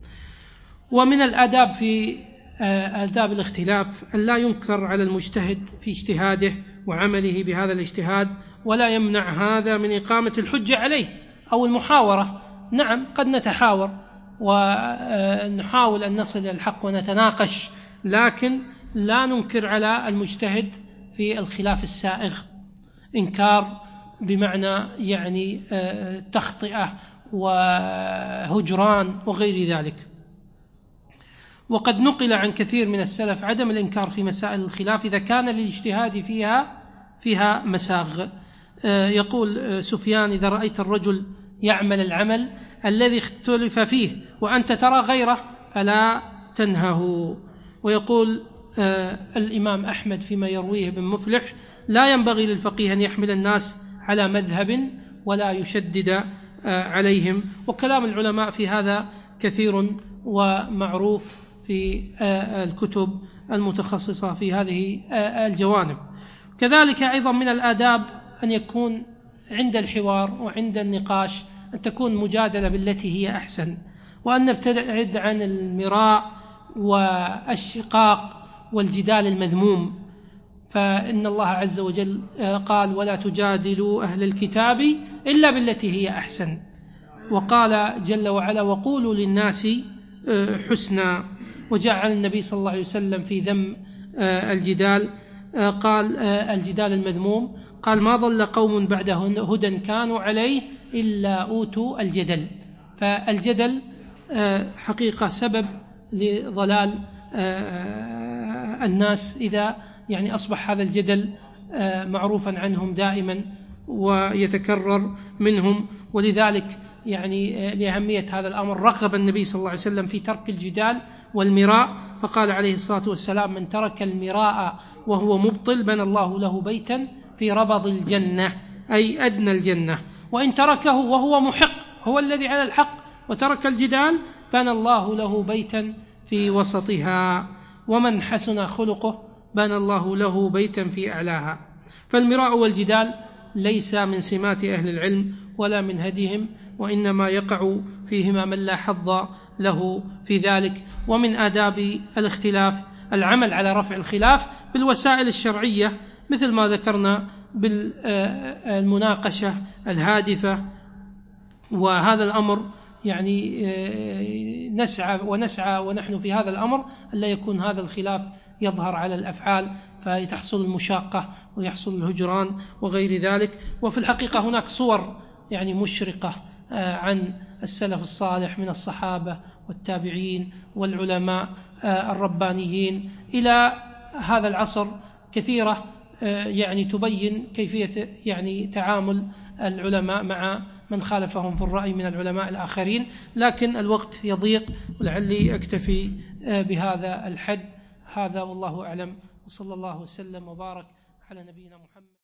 ومن الآداب في آداب الاختلاف أن لا ينكر على المجتهد في اجتهاده وعمله بهذا الاجتهاد، ولا يمنع هذا من إقامة الحجة عليه أو المحاورة. نعم، قد نتحاور ونحاول أن نصل إلى الحق ونتناقش، لكن لا ننكر على المجتهد في الخلاف السائغ إنكار بمعنى يعني تخطئة وهجران وغير ذلك. وقد نقل عن كثير من السلف عدم الإنكار في مسائل الخلاف إذا كان للاجتهاد فيها مساغ. يقول سفيان: إذا رأيت الرجل يعمل العمل الذي اختلف فيه وأنت ترى غيره فلا تنهه. ويقول الإمام أحمد فيما يرويه ابن مفلح: لا ينبغي للفقيه أن يحمل الناس على مذهب ولا يشدد عليهم. وكلام العلماء في هذا كثير ومعروف في الكتب المتخصصة في هذه الجوانب. كذلك أيضا من الآداب أن يكون عند الحوار وعند النقاش أن تكون مجادلة بالتي هي أحسن، وأن نبتعد عن المراء والشقاق والجدال المذموم، فإن الله عز وجل قال: ولا تجادلوا أهل الكتاب إلا بالتي هي أحسن. وقال جل وعلا: وقولوا للناس حسنا. وجاء عن النبي صلى الله عليه وسلم في ذم الجدال، قال الجدال المذموم، قال: ما ضل قوم بعد هدى كانوا عليه إلا أوتوا الجدل. فالجدل حقيقة سبب لضلال الناس إذا يعني أصبح هذا الجدل معروفا عنهم دائما ويتكرر منهم. ولذلك يعني لأهمية هذا الأمر رغب النبي صلى الله عليه وسلم في ترك الجدال والمراء، فقال عليه الصلاة والسلام: من ترك المراء وهو مبطل بنى الله له بيتا في ربض الجنة، أي أدنى الجنة، وإن تركه وهو محق، هو الذي على الحق، وترك الجدال بنى الله له بيتا في وسطها، ومن حسن خلقه بنى الله له بيتا في أعلاها. فالمراء والجدال ليس من سمات أهل العلم ولا من هديهم، وإنما يقع فيهما من لا حظ له في ذلك. ومن آداب الاختلاف العمل على رفع الخلاف بالوسائل الشرعية، مثل ما ذكرنا بالمناقشة الهادفة. وهذا الأمر يعني نسعى ونحن في هذا الأمر ألا يكون هذا الخلاف يظهر على الأفعال فتحصل المشاقة ويحصل الهجران وغير ذلك. وفي الحقيقة هناك صور يعني مشرقة عن السلف الصالح من الصحابة والتابعين والعلماء الربانيين إلى هذا العصر كثيرة يعني تبين كيفية يعني تعامل العلماء مع من خالفهم في الرأي من العلماء الآخرين. لكن الوقت يضيق ولعلي أكتفي بهذا الحد. هذا والله أعلم، وصلى الله وسلم وبارك على نبينا محمد.